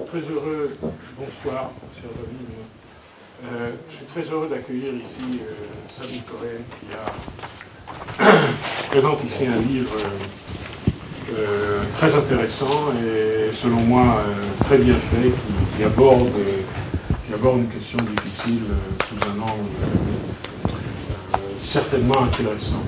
très heureux, bonsoir, cher David. Je suis très heureux d'accueillir ici Samy Cohen qui présente ici un livre très intéressant et selon moi très bien fait, qui aborde une question difficile sous un angle certainement intéressant.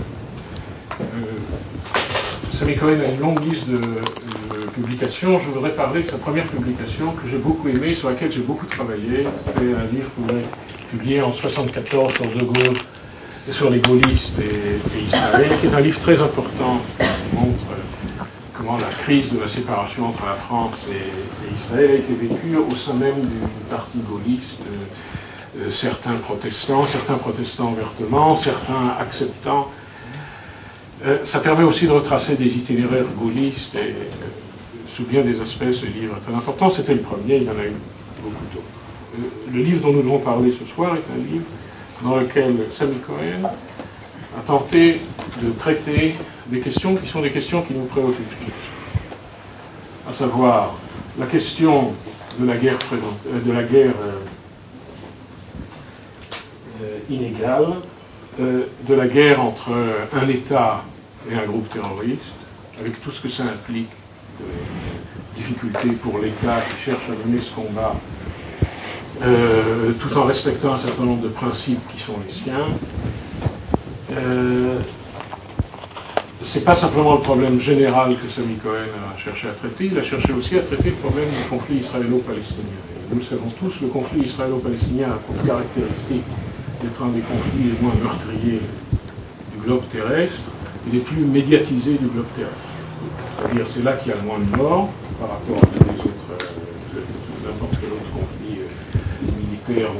Samy Cohen a une longue liste de publications. Je voudrais parler de sa première publication que j'ai beaucoup aimée, sur laquelle j'ai beaucoup travaillé. C'était un livre publié en 1974 sur De Gaulle et sur les gaullistes et Israël, qui est un livre très important qui montre comment la crise de la séparation entre la France et Israël a été vécue au sein même du parti gaulliste. Certains protestants ouvertement, certains acceptant. Ça permet aussi de retracer des itinéraires gaullistes et sous bien des aspects, ce livre est très important. C'était le premier, il y en a eu beaucoup d'autres. Le livre dont nous devons parler ce soir est un livre dans lequel Samy Cohen a tenté de traiter des questions qui sont des questions qui nous préoccupent tous. À savoir la question de la guerre, inégale, de la guerre entre un État et un groupe terroriste, avec tout ce que ça implique de difficultés pour l'État qui cherche à mener ce combat, tout en respectant un certain nombre de principes qui sont les siens. C'est pas simplement le problème général que Samy Cohen a cherché à traiter, il a cherché aussi à traiter le problème du conflit israélo-palestinien. Nous le savons tous, le conflit israélo-palestinien a pour caractéristique d'être un des conflits les moins meurtriers du globe terrestre et les plus médiatisés du globe terrestre. C'est-à-dire c'est là qu'il y a le moins de morts par rapport à tous les autres, n'importe quel autre conflit militaire,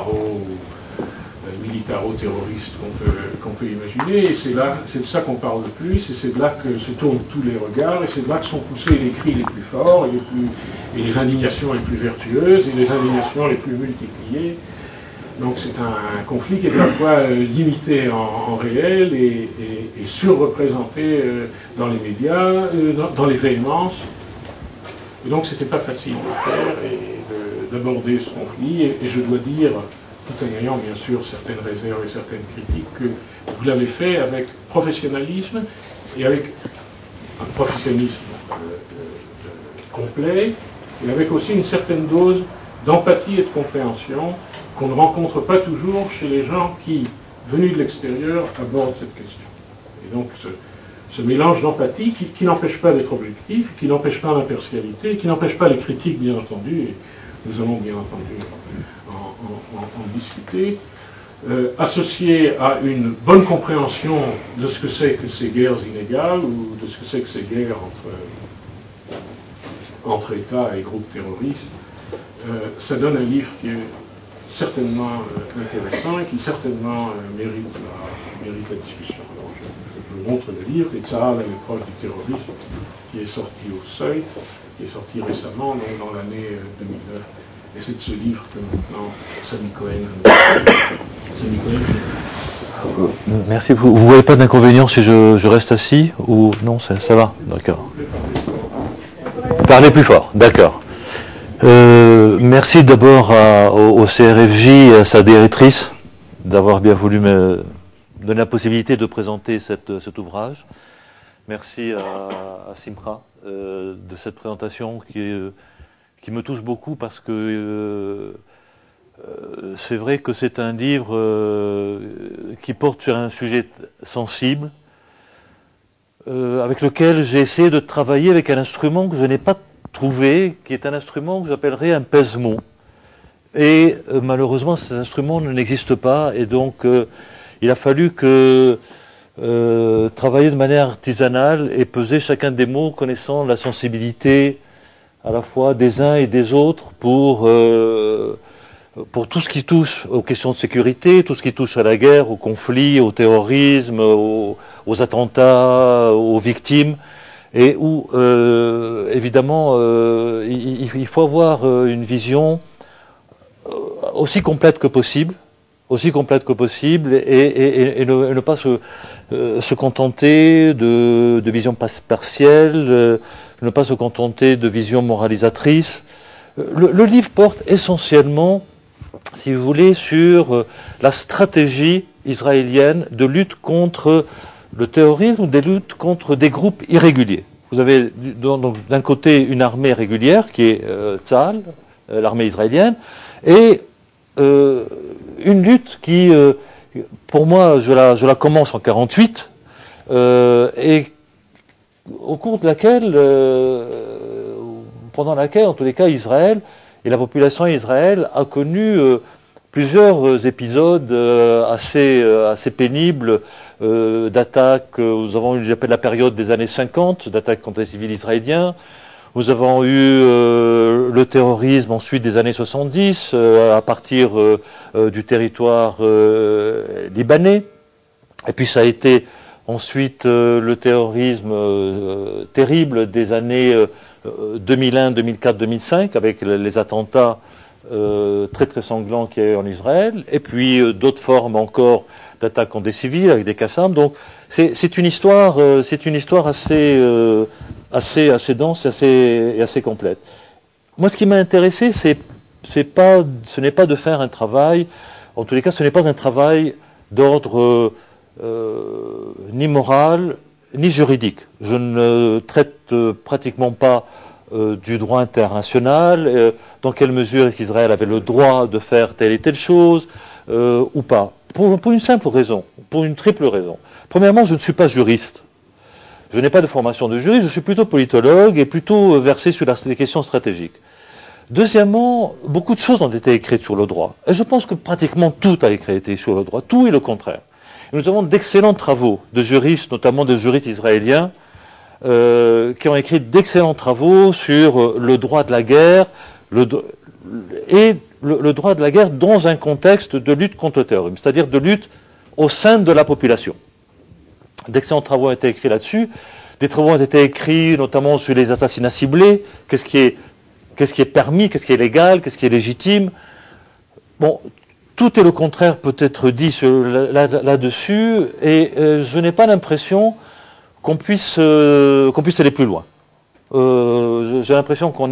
militaro-terroriste qu'on peut imaginer, et c'est de ça qu'on parle le plus, et c'est de là que se tournent tous les regards, et c'est de là que sont poussés les cris les plus forts, et les indignations les plus vertueuses, et les indignations les plus multipliées. Donc c'est un conflit qui est à la fois limité en réel et surreprésenté dans les médias, dans les véhémences. Et donc c'était pas facile de faire et d'aborder ce conflit. Et je dois dire, tout en ayant bien sûr certaines réserves et certaines critiques, que vous l'avez fait avec professionnalisme et avec un professionnalisme complet, et avec aussi une certaine dose d'empathie et de compréhension qu'on ne rencontre pas toujours chez les gens qui, venus de l'extérieur, abordent cette question. Et donc ce mélange d'empathie qui n'empêche pas d'être objectif, qui n'empêche pas l'impartialité, qui n'empêche pas les critiques, bien entendu, et nous allons bien entendu en discuter, associé à une bonne compréhension de ce que c'est que ces guerres inégales, ou de ce que c'est que ces guerres entre États et groupes terroristes, ça donne un livre qui est certainement intéressant et qui certainement mérite la discussion. Alors, je vous montre le livre, Les Tzahal à l'épreuve du terrorisme, qui est sorti au Seuil, qui est sorti récemment, donc dans l'année 2009. Et c'est de ce livre que maintenant Samy Cohen. Merci. Vous ne voyez pas d'inconvénient si je reste assis ou non, ça va. D'accord. Parlez plus fort. D'accord. Merci d'abord au CRFJ et à sa directrice d'avoir bien voulu me donner la possibilité de présenter cet ouvrage. Merci à Simcha de cette présentation qui me touche beaucoup parce que c'est vrai que c'est un livre qui porte sur un sujet sensible avec lequel j'ai essayé de travailler avec un instrument que je n'ai pas trouvé, qui est un instrument que j'appellerais un pèse-mots. Et malheureusement, cet instrument n'existe pas, et donc il a fallu que travailler de manière artisanale et peser chacun des mots, connaissant la sensibilité à la fois des uns et des autres pour tout ce qui touche aux questions de sécurité, tout ce qui touche à la guerre, au conflit, au terrorisme, aux attentats, aux victimes. Et où, évidemment, il faut avoir une vision aussi complète que possible, et ne pas se contenter de visions partielles, ne pas se contenter de visions moralisatrices, Le livre porte essentiellement, si vous voulez, sur la stratégie israélienne de lutte contre le terrorisme ou des luttes contre des groupes irréguliers. Vous avez donc d'un côté une armée régulière qui est Tzahal, l'armée israélienne, et une lutte qui, pour moi, je la commence en 1948, et au cours de laquelle, pendant laquelle, en tous les cas, Israël et la population d'Israël a connu plusieurs épisodes assez pénibles d'attaques. Nous avons eu, j'appelle la période des années 50, d'attaques contre les civils israéliens. Nous avons eu le terrorisme ensuite des années 70, à partir du territoire libanais. Et puis ça a été ensuite le terrorisme terrible des années 2001, 2004, 2005, avec les attentats très très sanglants qu'il y a eu en Israël, et puis d'autres formes encore d'attaques contre des civils avec des Qassams. Donc c'est une histoire assez dense et assez complète. Moi, ce qui m'a intéressé, ce n'est pas de faire un travail, en tous les cas, ce n'est pas un travail d'ordre ni moral, ni juridique. Je ne traite pratiquement pas du droit international, dans quelle mesure est-ce qu'Israël avait le droit de faire telle et telle chose, ou pas. Pour une simple raison, pour une triple raison. Premièrement, je ne suis pas juriste. Je n'ai pas de formation de juriste, je suis plutôt politologue et plutôt versé sur les questions stratégiques. Deuxièmement, beaucoup de choses ont été écrites sur le droit. Et je pense que pratiquement tout a été écrit sur le droit, tout et le contraire. Et nous avons d'excellents travaux de juristes, notamment de juristes israéliens, qui ont écrit d'excellents travaux sur le droit de la guerre, le droit de la guerre dans un contexte de lutte contre le terrorisme, c'est-à-dire de lutte au sein de la population. D'excellents travaux ont été écrits là-dessus. Des travaux ont été écrits notamment sur les assassinats ciblés, qu'est-ce qui est permis, qu'est-ce qui est légal, qu'est-ce qui est légitime. Bon, tout et le contraire peut être dit là-dessus, et je n'ai pas l'impression qu'on puisse aller plus loin. J'ai l'impression qu'on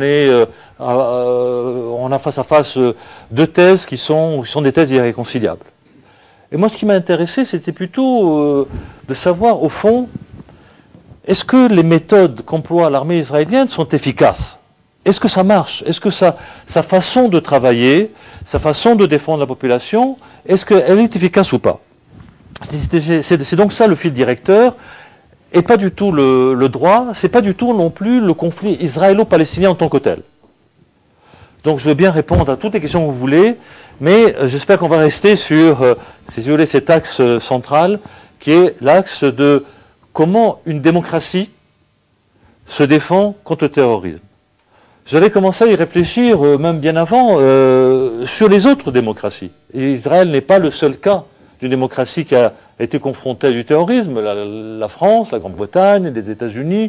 a face à face deux thèses qui sont des thèses irréconciliables. Et moi, ce qui m'a intéressé, c'était plutôt de savoir, au fond, est-ce que les méthodes qu'emploie l'armée israélienne sont efficaces? Est-ce que ça marche? Est-ce que sa façon de travailler, sa façon de défendre la population, est-ce qu'elle est efficace ou pas? C'est donc ça le fil directeur, et pas du tout le droit, c'est pas du tout non plus le conflit israélo-palestinien en tant que tel. Donc je veux bien répondre à toutes les questions que vous voulez, mais j'espère qu'on va rester sur, si vous voulez, cet axe central, qui est l'axe de comment une démocratie se défend contre le terrorisme. J'avais commencé à y réfléchir, même bien avant, sur les autres démocraties. Et Israël n'est pas le seul cas d'une démocratie qui a été confrontée à du terrorisme. La France, la Grande-Bretagne, les États-Unis,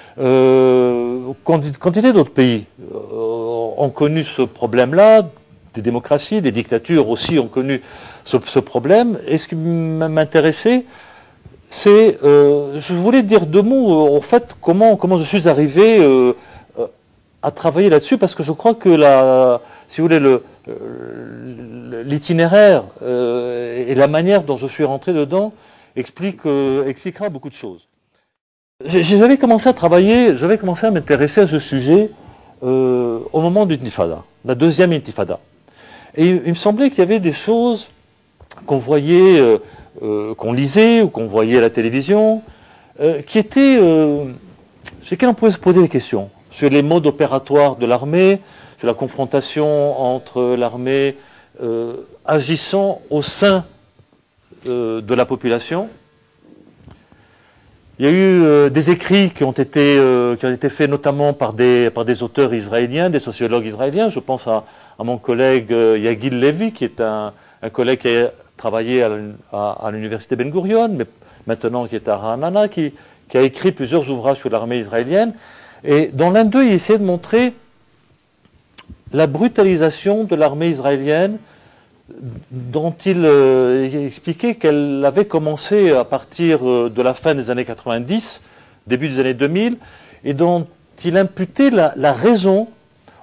quantité d'autres pays ont connu ce problème-là, des démocraties, des dictatures aussi ont connu ce problème. Et ce qui m'intéressait, c'est, je voulais dire deux mots, en fait, comment je suis arrivé à travailler là-dessus, parce que je crois que si vous voulez, l'itinéraire et la manière dont je suis rentré dedans expliquera beaucoup de choses. J'avais commencé à m'intéresser à ce sujet au moment de l'intifada, la deuxième intifada. Et il me semblait qu'il y avait des choses qu'on voyait, qu'on lisait ou qu'on voyait à la télévision, qui étaient, sur lesquelles on pouvait se poser des questions, sur les modes opératoires de l'armée, sur la confrontation entre l'armée agissant au sein de la population. Il y a eu des écrits qui ont été faits notamment par des auteurs israéliens, des sociologues israéliens. Je pense à mon collègue Yagil Levy, qui est un collègue qui a travaillé à l'université Ben Gurion, mais maintenant qui est à Ra'anana, qui a écrit plusieurs ouvrages sur l'armée israélienne. Et dans l'un d'eux, il essayait de montrer la brutalisation de l'armée israélienne, dont il expliquait qu'elle avait commencé à partir de la fin des années 90, début des années 2000, et dont il imputait la raison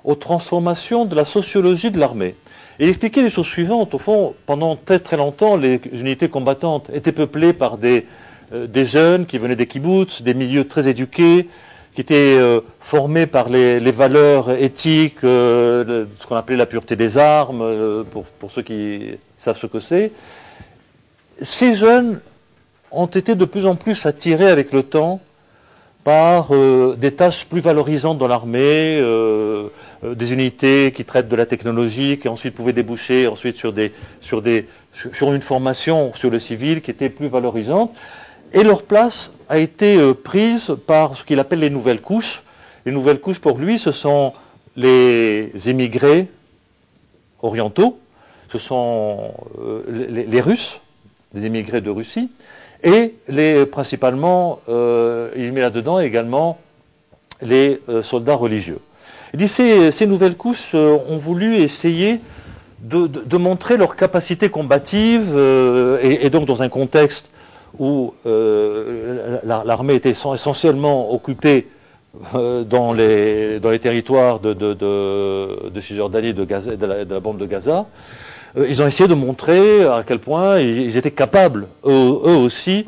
aux transformations de la sociologie de l'armée. Et il expliquait les choses suivantes. Au fond, pendant très très longtemps, les unités combattantes étaient peuplées par des jeunes qui venaient des kibboutz, des milieux très éduqués, qui étaient formés par les valeurs éthiques, ce qu'on appelait la pureté des armes, pour ceux qui savent ce que c'est. Ces jeunes ont été de plus en plus attirés avec le temps par des tâches plus valorisantes dans l'armée, des unités qui traitent de la technologie, qui ensuite pouvaient déboucher ensuite sur une formation sur le civil qui était plus valorisante. Et leur place a été prise par ce qu'il appelle les nouvelles couches. Les nouvelles couches, pour lui, ce sont les émigrés orientaux, ce sont les Russes, des émigrés de Russie, et principalement, il met là-dedans également les soldats religieux. Il dit ces nouvelles couches ont voulu essayer de montrer leur capacité combative, et donc dans un contexte où l'armée était essentiellement occupée dans les territoires de Cisjordanie, de la bande de Gaza, ils ont essayé de montrer à quel point ils étaient capables, eux aussi,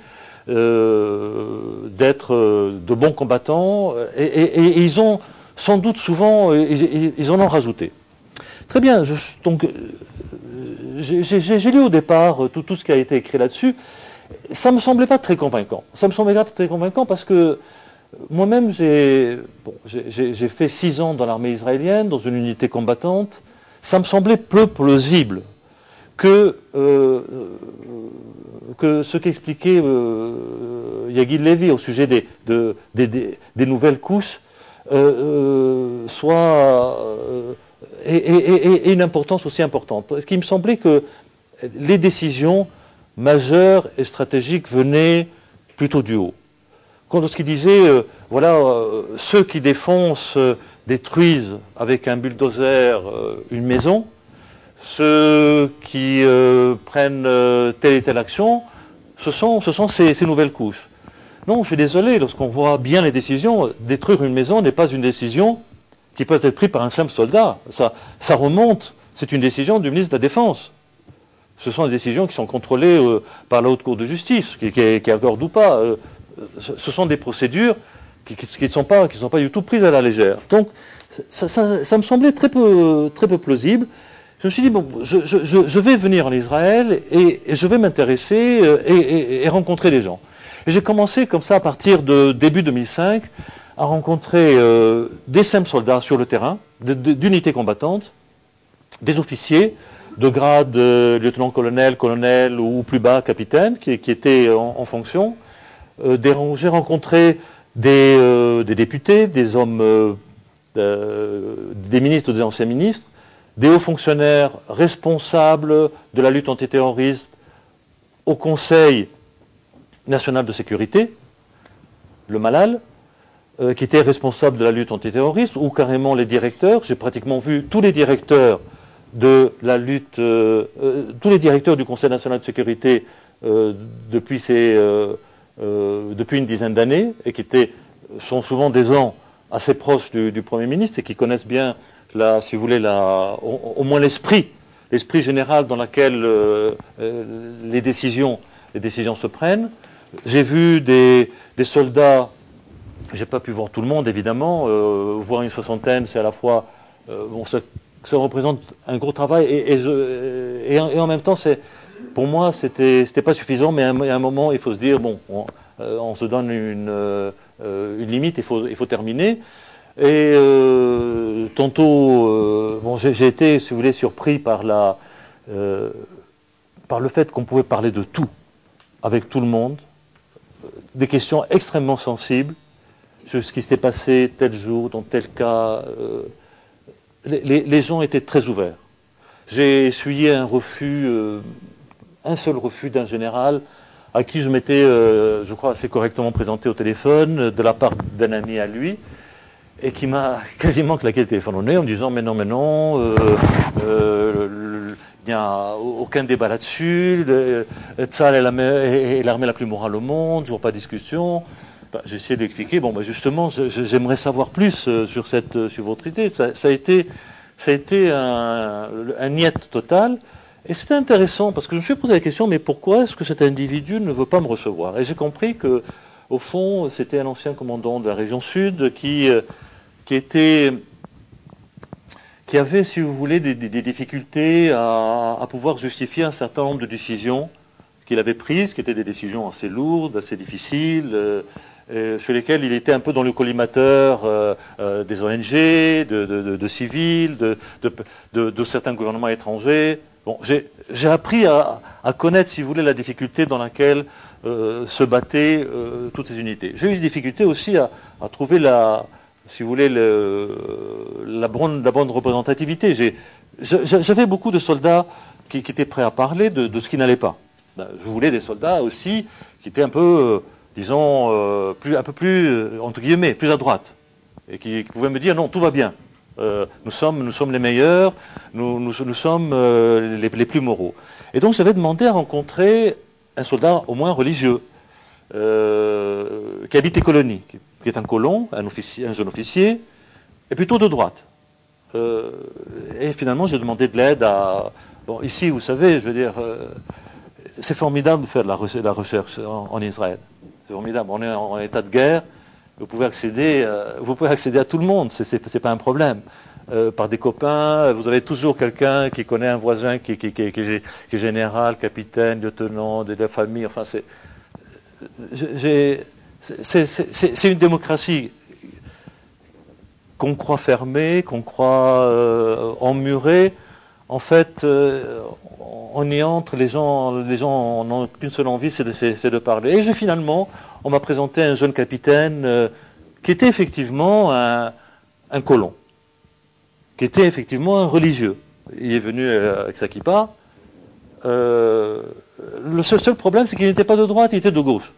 d'être de bons combattants, et ils ont sans doute souvent, ils en ont rajouté. Très bien, donc j'ai lu au départ tout ce qui a été écrit là-dessus. Ça ne me semblait pas très convaincant. Ça me semblait pas très convaincant parce que moi-même, j'ai fait 6 ans dans l'armée israélienne, dans une unité combattante. Ça me semblait peu plausible que ce qu'expliquait Yagid Levy au sujet des nouvelles couches ait une importance aussi importante. Parce qu'il me semblait que les décisions majeures et stratégiques venaient plutôt du haut. Lorsqu'il disait, ceux qui défoncent, détruisent avec un bulldozer une maison, ceux qui prennent telle et telle action, ce sont ces nouvelles couches. Non, je suis désolé, lorsqu'on voit bien les décisions, détruire une maison n'est pas une décision qui peut être prise par un simple soldat. Ça remonte, c'est une décision du ministre de la Défense. Ce sont des décisions qui sont contrôlées par la Haute Cour de justice, qui accorde ou pas. Ce sont des procédures qui ne sont pas du tout prises à la légère. Donc, ça me semblait très peu plausible. Je me suis dit, bon, je vais venir en Israël et je vais m'intéresser et rencontrer des gens. Et j'ai commencé comme ça à partir de début 2005 à rencontrer des simples soldats sur le terrain, d'unités combattantes, des officiers de grade lieutenant-colonel, colonel ou plus bas, capitaine, qui étaient en fonction. J'ai rencontré des députés, des hommes, des ministres ou des anciens ministres, des hauts fonctionnaires responsables de la lutte antiterroriste au Conseil national de sécurité, le Malal, qui était responsable de la lutte antiterroriste, ou carrément les directeurs. J'ai pratiquement vu tous les directeurs de la lutte, tous les directeurs du Conseil national de sécurité depuis une dizaine d'années, et qui sont souvent des gens assez proches du Premier ministre et qui connaissent bien, si vous voulez, au moins l'esprit général dans lequel les décisions se prennent. J'ai vu des soldats, j'ai pas pu voir tout le monde évidemment, voir une soixantaine, c'est à la fois, ça représente un gros travail et en même temps, pour moi, c'était pas suffisant, mais à un moment, il faut se dire, bon, on se donne une limite, il faut terminer. Et tantôt, j'ai été, si vous voulez, surpris par le fait qu'on pouvait parler de tout avec tout le monde, des questions extrêmement sensibles sur ce qui s'était passé tel jour, dans tel cas. Les gens étaient très ouverts. J'ai essuyé un seul refus d'un général à qui je m'étais, je crois, assez correctement présenté au téléphone de la part d'un ami à lui, et qui m'a quasiment claqué le téléphone au nez en me disant mais non, il n'y a aucun débat là-dessus, Tzahal est l'armée la plus morale au monde, je vois pas de discussion. J'ai essayé d'expliquer. Bon, justement, j'aimerais savoir plus sur votre idée. Ça a été un niet total. Et c'était intéressant parce que je me suis posé la question, mais pourquoi est-ce que cet individu ne veut pas me recevoir? Et j'ai compris que, au fond, c'était un ancien commandant de la région sud qui avait, si vous voulez, des difficultés à pouvoir justifier un certain nombre de décisions qu'il avait prises, qui étaient des décisions assez lourdes, assez difficiles, sur lesquelles il était un peu dans le collimateur des ONG, de civils, de certains gouvernements étrangers. Bon, j'ai appris à connaître, si vous voulez, la difficulté dans laquelle se battaient toutes ces unités. J'ai eu des difficultés aussi à trouver si vous voulez, la bonne représentativité. J'avais beaucoup de soldats qui étaient prêts à parler de ce qui n'allait pas. Je voulais des soldats aussi qui étaient un peu, disons, un peu plus, entre guillemets, plus à droite. Et qui pouvaient me dire, non, tout va bien. Nous sommes les meilleurs, nous sommes les plus moraux. Et donc j'avais demandé à rencontrer un soldat au moins religieux, qui habite les colonies, qui est un colon, un jeune officier, et plutôt de droite. Et finalement, j'ai demandé de l'aide à... Bon, ici, vous savez, je veux dire, c'est formidable de faire de la recherche en Israël. C'est formidable. On est en état de guerre, vous pouvez accéder à tout le monde, c'est pas un problème. Par des copains, vous avez toujours quelqu'un qui connaît un voisin qui est général, capitaine, lieutenant, de la famille, enfin c'est une démocratie qu'on croit fermée, qu'on croit emmurée. En fait, on y entre, les gens n'ont qu'une seule envie, c'est de parler. Et finalement, on m'a présenté un jeune capitaine qui était effectivement un colon, qui était effectivement un religieux. Il est venu avec sa kippa. Le seul problème, c'est qu'il n'était pas de droite, il était de gauche.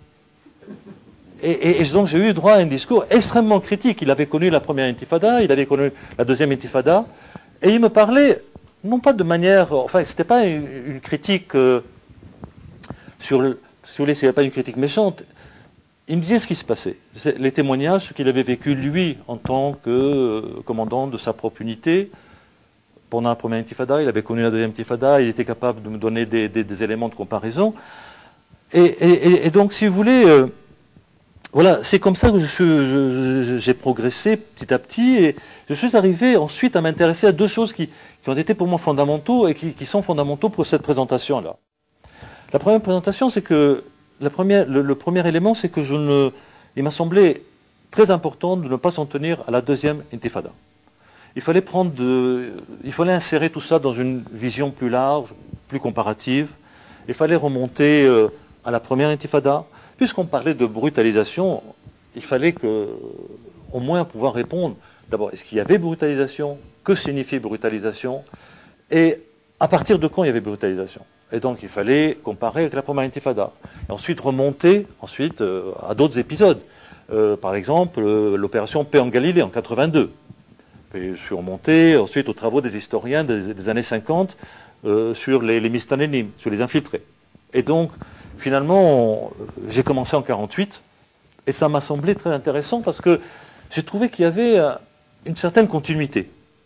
Et donc j'ai eu droit à un discours extrêmement critique. Il avait connu la première intifada, il avait connu la deuxième intifada, et il me parlait, non pas de manière... Enfin, c'était pas une critique si vous voulez, c'était pas une critique méchante. Il me disait ce qui se passait. Les témoignages, ce qu'il avait vécu, lui, en tant que commandant de sa propre unité. Pendant la première intifada, il avait connu la deuxième intifada, il était capable de me donner des éléments de comparaison. Et donc, si vous voulez... Voilà, c'est comme ça que j'ai progressé petit à petit et je suis arrivé ensuite à m'intéresser à deux choses qui ont été pour moi fondamentaux et qui sont fondamentaux pour cette présentation-là. La première présentation, c'est que le premier élément, c'est que il m'a semblé très important de ne pas s'en tenir à la deuxième intifada. Il fallait insérer tout ça dans une vision plus large, plus comparative. Il fallait remonter à la première intifada. Puisqu'on parlait de brutalisation, il fallait au moins pouvoir répondre. D'abord, est-ce qu'il y avait brutalisation? Que signifiait brutalisation? Et à partir de quand il y avait brutalisation? Et donc, il fallait comparer avec la première intifada. Et ensuite, remonter à d'autres épisodes. Par exemple, l'opération Paix en Galilée en 82. Et je suis remonté ensuite aux travaux des historiens des années 50 sur les Mistanénim, sur les infiltrés. Et donc, finalement, j'ai commencé en 48, et ça m'a semblé très intéressant parce que j'ai trouvé qu'il y avait une certaine continuité.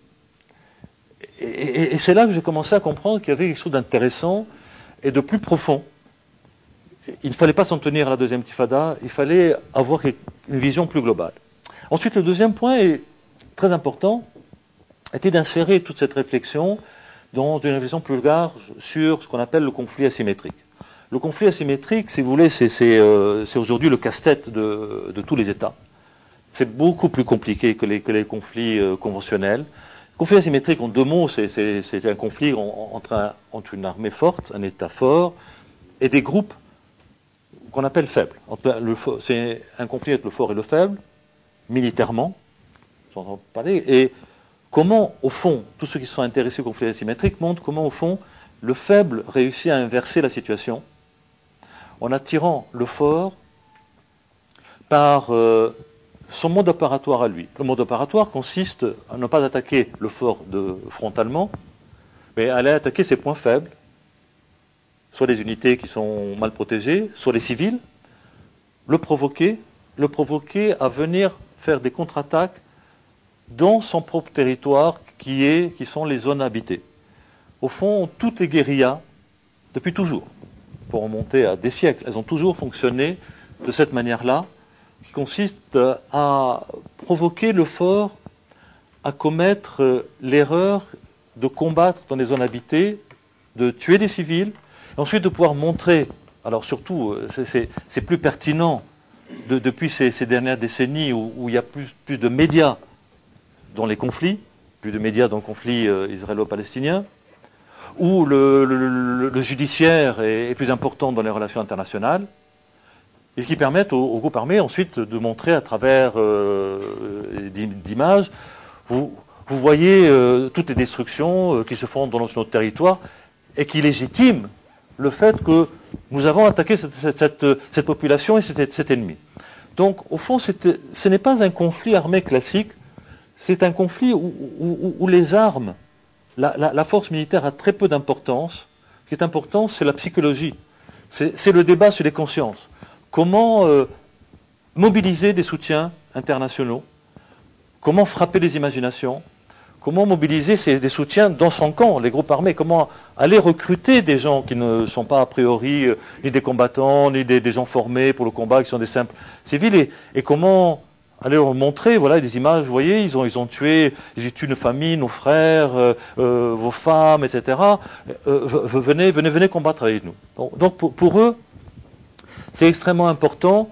Et c'est là que j'ai commencé à comprendre qu'il y avait quelque chose d'intéressant et de plus profond. Il ne fallait pas s'en tenir à la deuxième intifada, il fallait avoir une vision plus globale. Ensuite, le deuxième point, est très important, était d'insérer toute cette réflexion dans une réflexion plus large sur ce qu'on appelle le conflit asymétrique. Le conflit asymétrique, si vous voulez, c'est aujourd'hui le casse-tête de tous les États. C'est beaucoup plus compliqué que les conflits conventionnels. Le conflit asymétrique, en deux mots, c'est un conflit entre une armée forte, un État fort, et des groupes qu'on appelle faibles. C'est un conflit entre le fort et le faible, militairement, on entend parler, et comment, au fond, tous ceux qui sont intéressés au conflit asymétrique montrent comment, au fond, le faible réussit à inverser la situation en attirant le fort par son mode opératoire à lui. Le mode opératoire consiste à ne pas attaquer le fort frontalement, mais à aller attaquer ses points faibles, soit les unités qui sont mal protégées, soit les civils, le provoquer le provoquer à venir faire des contre-attaques dans son propre territoire qui sont les zones habitées. Au fond, toutes les guérillas, depuis toujours, pour remonter à des siècles, elles ont toujours fonctionné de cette manière-là, qui consiste à provoquer le fort à commettre l'erreur de combattre dans les zones habitées, de tuer des civils, et ensuite de pouvoir montrer, alors surtout, c'est plus pertinent depuis ces dernières décennies où il y a plus de médias dans les conflits, plus de médias dans le conflit israélo-palestinien, où le judiciaire est plus important dans les relations internationales, et ce qui permet aux groupes armés ensuite de montrer à travers d'images, vous voyez toutes les destructions qui se font dans notre territoire et qui légitiment le fait que nous avons attaqué cette population et cet ennemi. Donc au fond, ce n'est pas un conflit armé classique, c'est un conflit où les armes, la force militaire a très peu d'importance. Ce qui est important, c'est la psychologie. C'est le débat sur les consciences. Comment mobiliser des soutiens internationaux? Comment frapper les imaginations? Comment mobiliser des soutiens dans son camp, les groupes armés? Comment aller recruter des gens qui ne sont pas a priori ni des combattants, ni des gens formés pour le combat, qui sont des simples civils? Et comment aller leur montrer, voilà, des images, vous voyez, ils ont tué nos familles, nos frères, vos femmes, etc. Venez combattre avec nous. Donc pour eux, c'est extrêmement important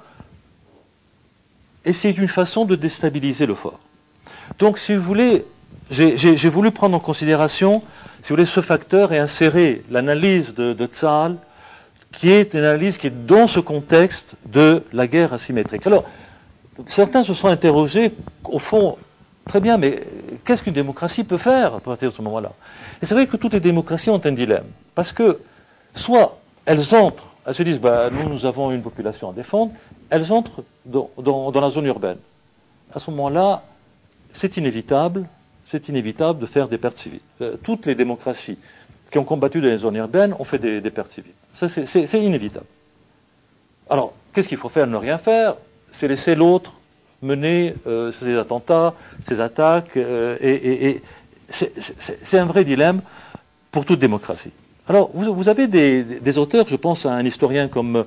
et c'est une façon de déstabiliser le fort. Donc si vous voulez, j'ai voulu prendre en considération, si vous voulez, ce facteur et insérer l'analyse de Tzahal, qui est une analyse qui est dans ce contexte de la guerre asymétrique. Alors, certains se sont interrogés, au fond, très bien, mais qu'est-ce qu'une démocratie peut faire à partir de ce moment-là? Et c'est vrai que toutes les démocraties ont un dilemme, parce que soit elles entrent, elles se disent, nous avons une population à défendre, elles entrent dans la zone urbaine. À ce moment-là, c'est inévitable de faire des pertes civiles. Toutes les démocraties qui ont combattu dans les zones urbaines ont fait des pertes civiles. Ça, c'est inévitable. Alors, qu'est-ce qu'il faut faire? Ne rien faire, c'est laisser l'autre mener ces attentats, ces attaques, et c'est un vrai dilemme pour toute démocratie. Alors, vous avez des auteurs, je pense à un historien comme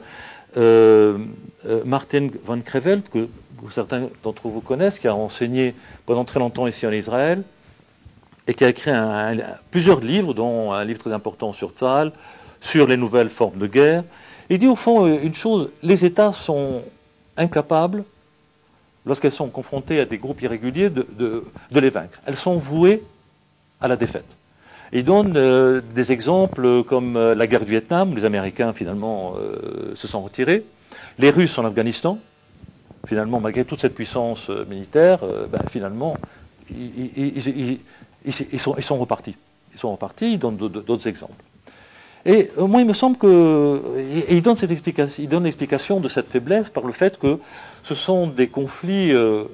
Martin van Creveld, que certains d'entre vous connaissent, qui a enseigné pendant très longtemps ici en Israël, et qui a écrit plusieurs livres, dont un livre très important sur Tzahal, sur les nouvelles formes de guerre. Il dit au fond une chose, les États sont incapables, lorsqu'elles sont confrontées à des groupes irréguliers, de les vaincre. Elles sont vouées à la défaite. Il donne des exemples comme la guerre du Vietnam, où les Américains finalement se sont retirés, les Russes en Afghanistan, finalement malgré toute cette puissance militaire, finalement ils sont repartis. Ils sont repartis, il donne d'autres exemples. Et moi il me semble que, et il donne l'explication de cette faiblesse par le fait que ce sont des conflits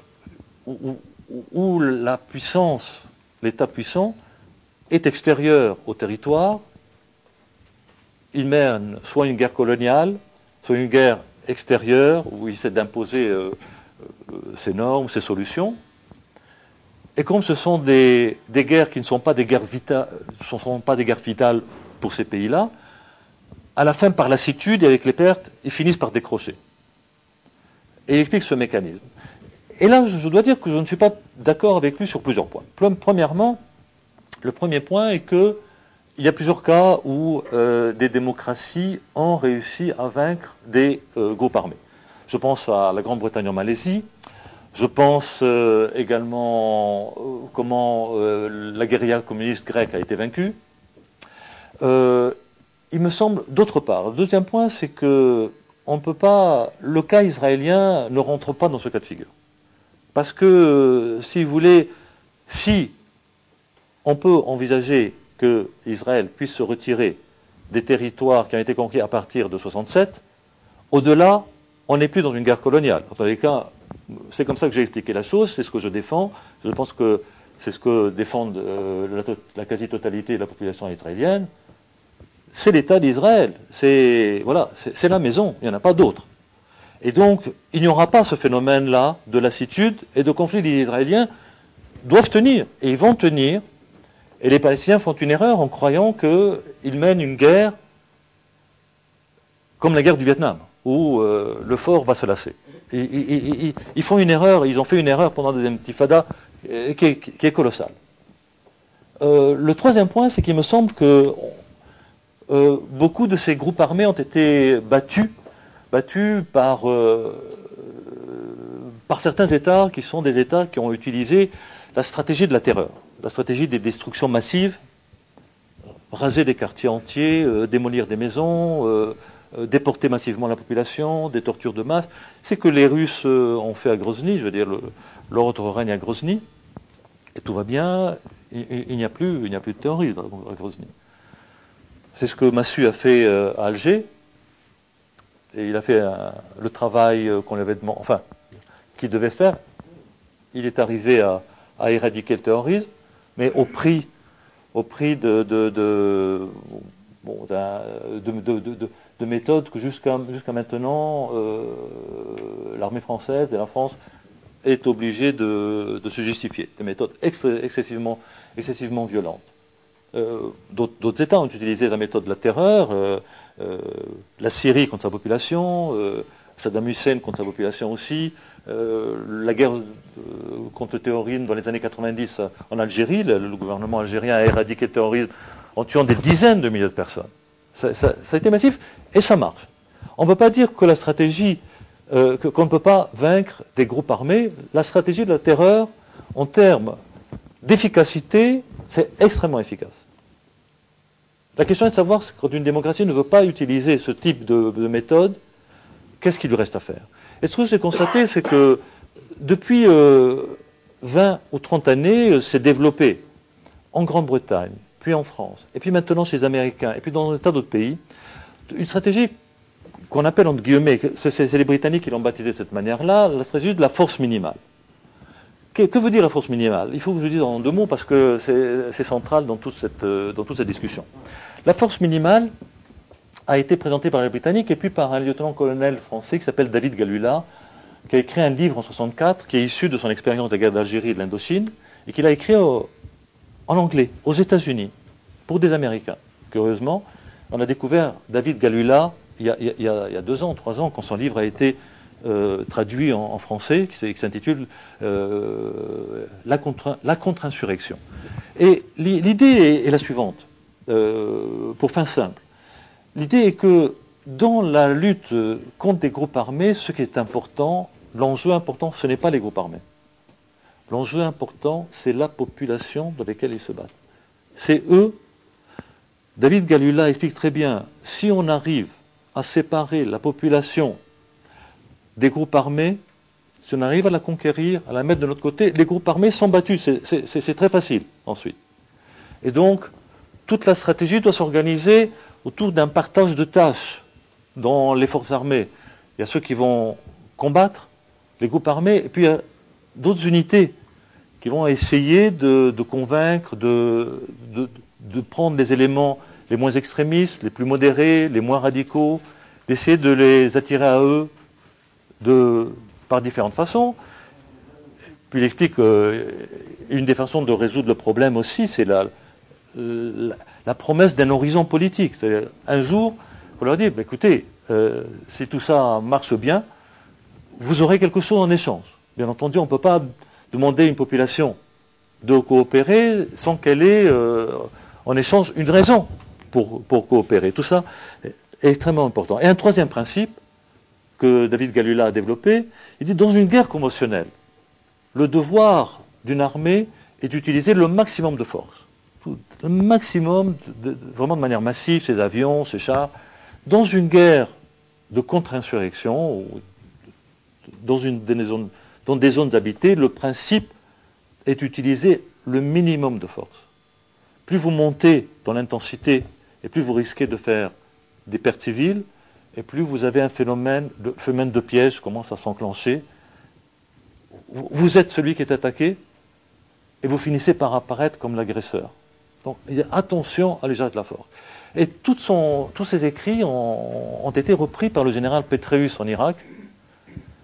où la puissance, l'État puissant, est extérieur au territoire, il mène soit une guerre coloniale, soit une guerre extérieure, où il essaie d'imposer ses normes, ses solutions. Et comme ce sont des guerres qui ne sont pas des guerres vitales pour ces pays-là, à la fin, par lassitude et avec les pertes, ils finissent par décrocher. Et il explique ce mécanisme. Et là, je dois dire que je ne suis pas d'accord avec lui sur plusieurs points. Premièrement, le premier point est qu'il y a plusieurs cas où des démocraties ont réussi à vaincre des groupes armés. Je pense à la Grande-Bretagne en Malaisie, je pense également comment la guérilla communiste grecque a été vaincue. Il me semble, d'autre part, le deuxième point, c'est que on ne peut pas, le cas israélien ne rentre pas dans ce cas de figure. Parce que, si vous voulez, si on peut envisager que Israël puisse se retirer des territoires qui ont été conquis à partir de 1967, au-delà, on n'est plus dans une guerre coloniale. En tous les cas, c'est comme ça que j'ai expliqué la chose, c'est ce que je défends. Je pense que c'est ce que défendent la quasi-totalité de la population israélienne. C'est l'État d'Israël. C'est la maison, il n'y en a pas d'autre. Et donc, il n'y aura pas ce phénomène-là de lassitude et de conflit. Les Israéliens doivent tenir, et ils vont tenir. Et les Palestiniens font une erreur en croyant qu'ils mènent une guerre comme la guerre du Vietnam, où le fort va se lasser. Ils font une erreur, ils ont fait une erreur pendant des intifadas qui est colossale. Le troisième point, c'est qu'il me semble que beaucoup de ces groupes armés ont été battus par certains États qui sont des États qui ont utilisé la stratégie de la terreur, la stratégie des destructions massives, raser des quartiers entiers, démolir des maisons, déporter massivement la population, des tortures de masse. C'est que les Russes ont fait à Grozny, je veux dire, l'ordre règne à Grozny, et tout va bien, il n'y a plus de terrorisme à Grozny. C'est ce que Massu a fait à Alger, et il a fait le travail qu'on lui avait demandé, enfin, qu'il devait faire. Il est arrivé à éradiquer le terrorisme, mais au prix de méthodes que jusqu'à maintenant, l'armée française et la France est obligée de se justifier. Des méthodes excessivement violentes. D'autres États ont utilisé la méthode de la terreur, la Syrie contre sa population, Saddam Hussein contre sa population aussi, la guerre contre le terrorisme dans les années 90 en Algérie, le gouvernement algérien a éradiqué le terrorisme en tuant des dizaines de milliers de personnes. Ça a été massif et ça marche. On ne peut pas dire que la stratégie, qu'on ne peut pas vaincre des groupes armés. La stratégie de la terreur, en termes d'efficacité, c'est extrêmement efficace. La question est de savoir, quand une démocratie ne veut pas utiliser ce type de méthode, qu'est-ce qu'il lui reste à faire? Et ce que j'ai constaté, c'est que depuis 20 ou 30 années, c'est développé en Grande-Bretagne, puis en France, et puis maintenant chez les Américains, et puis dans un tas d'autres pays, une stratégie qu'on appelle entre guillemets, c'est les Britanniques qui l'ont baptisée de cette manière-là, la stratégie de la force minimale. Que veut dire la force minimale? Il faut que je le dise en deux mots parce que c'est central dans toute cette discussion. La force minimale a été présentée par les Britanniques et puis par un lieutenant-colonel français qui s'appelle David Galula, qui a écrit un livre en 1964 qui est issu de son expérience de la guerre d'Algérie et de l'Indochine et qu'il a écrit en anglais, aux États-Unis, pour des Américains. Curieusement, on a découvert David Galula il y a 2 ans, 3 ans, quand son livre a été traduit en français, qui s'intitule La contre-insurrection. Et l'idée est la suivante, pour fin simple. L'idée est que dans la lutte contre des groupes armés, ce qui est important, l'enjeu important, ce n'est pas les groupes armés. L'enjeu important, c'est la population dans laquelle ils se battent. C'est eux. David Galula explique très bien, si on arrive à séparer la population des groupes armés, si on arrive à la conquérir, à la mettre de notre côté, les groupes armés sont battus, c'est très facile ensuite. Et donc, toute la stratégie doit s'organiser autour d'un partage de tâches dans les forces armées. Il y a ceux qui vont combattre les groupes armés, et puis il y a d'autres unités qui vont essayer de convaincre, de prendre les éléments les moins extrémistes, les plus modérés, les moins radicaux, d'essayer de les attirer à eux par différentes façons. Puis il explique une des façons de résoudre le problème aussi, c'est la promesse d'un horizon politique. C'est-à-dire, un jour, il faut leur dire, écoutez, si tout ça marche bien, vous aurez quelque chose en échange. Bien entendu, on ne peut pas demander à une population de coopérer sans qu'elle ait en échange une raison pour coopérer. Tout ça est extrêmement important. Et un troisième principe que David Galula a développé, il dit, dans une guerre conventionnelle, le devoir d'une armée est d'utiliser le maximum de force. Le maximum, vraiment de manière massive, ses avions, ses chars. Dans une guerre de contre-insurrection, dans des zones habitées, le principe est d'utiliser le minimum de force. Plus vous montez dans l'intensité et plus vous risquez de faire des pertes civiles, et plus vous avez un phénomène de piège commence à s'enclencher. Vous êtes celui qui est attaqué et vous finissez par apparaître comme l'agresseur. Donc attention à l'usage de la force. Et tous ces écrits ont été repris par le général Petraeus en Irak,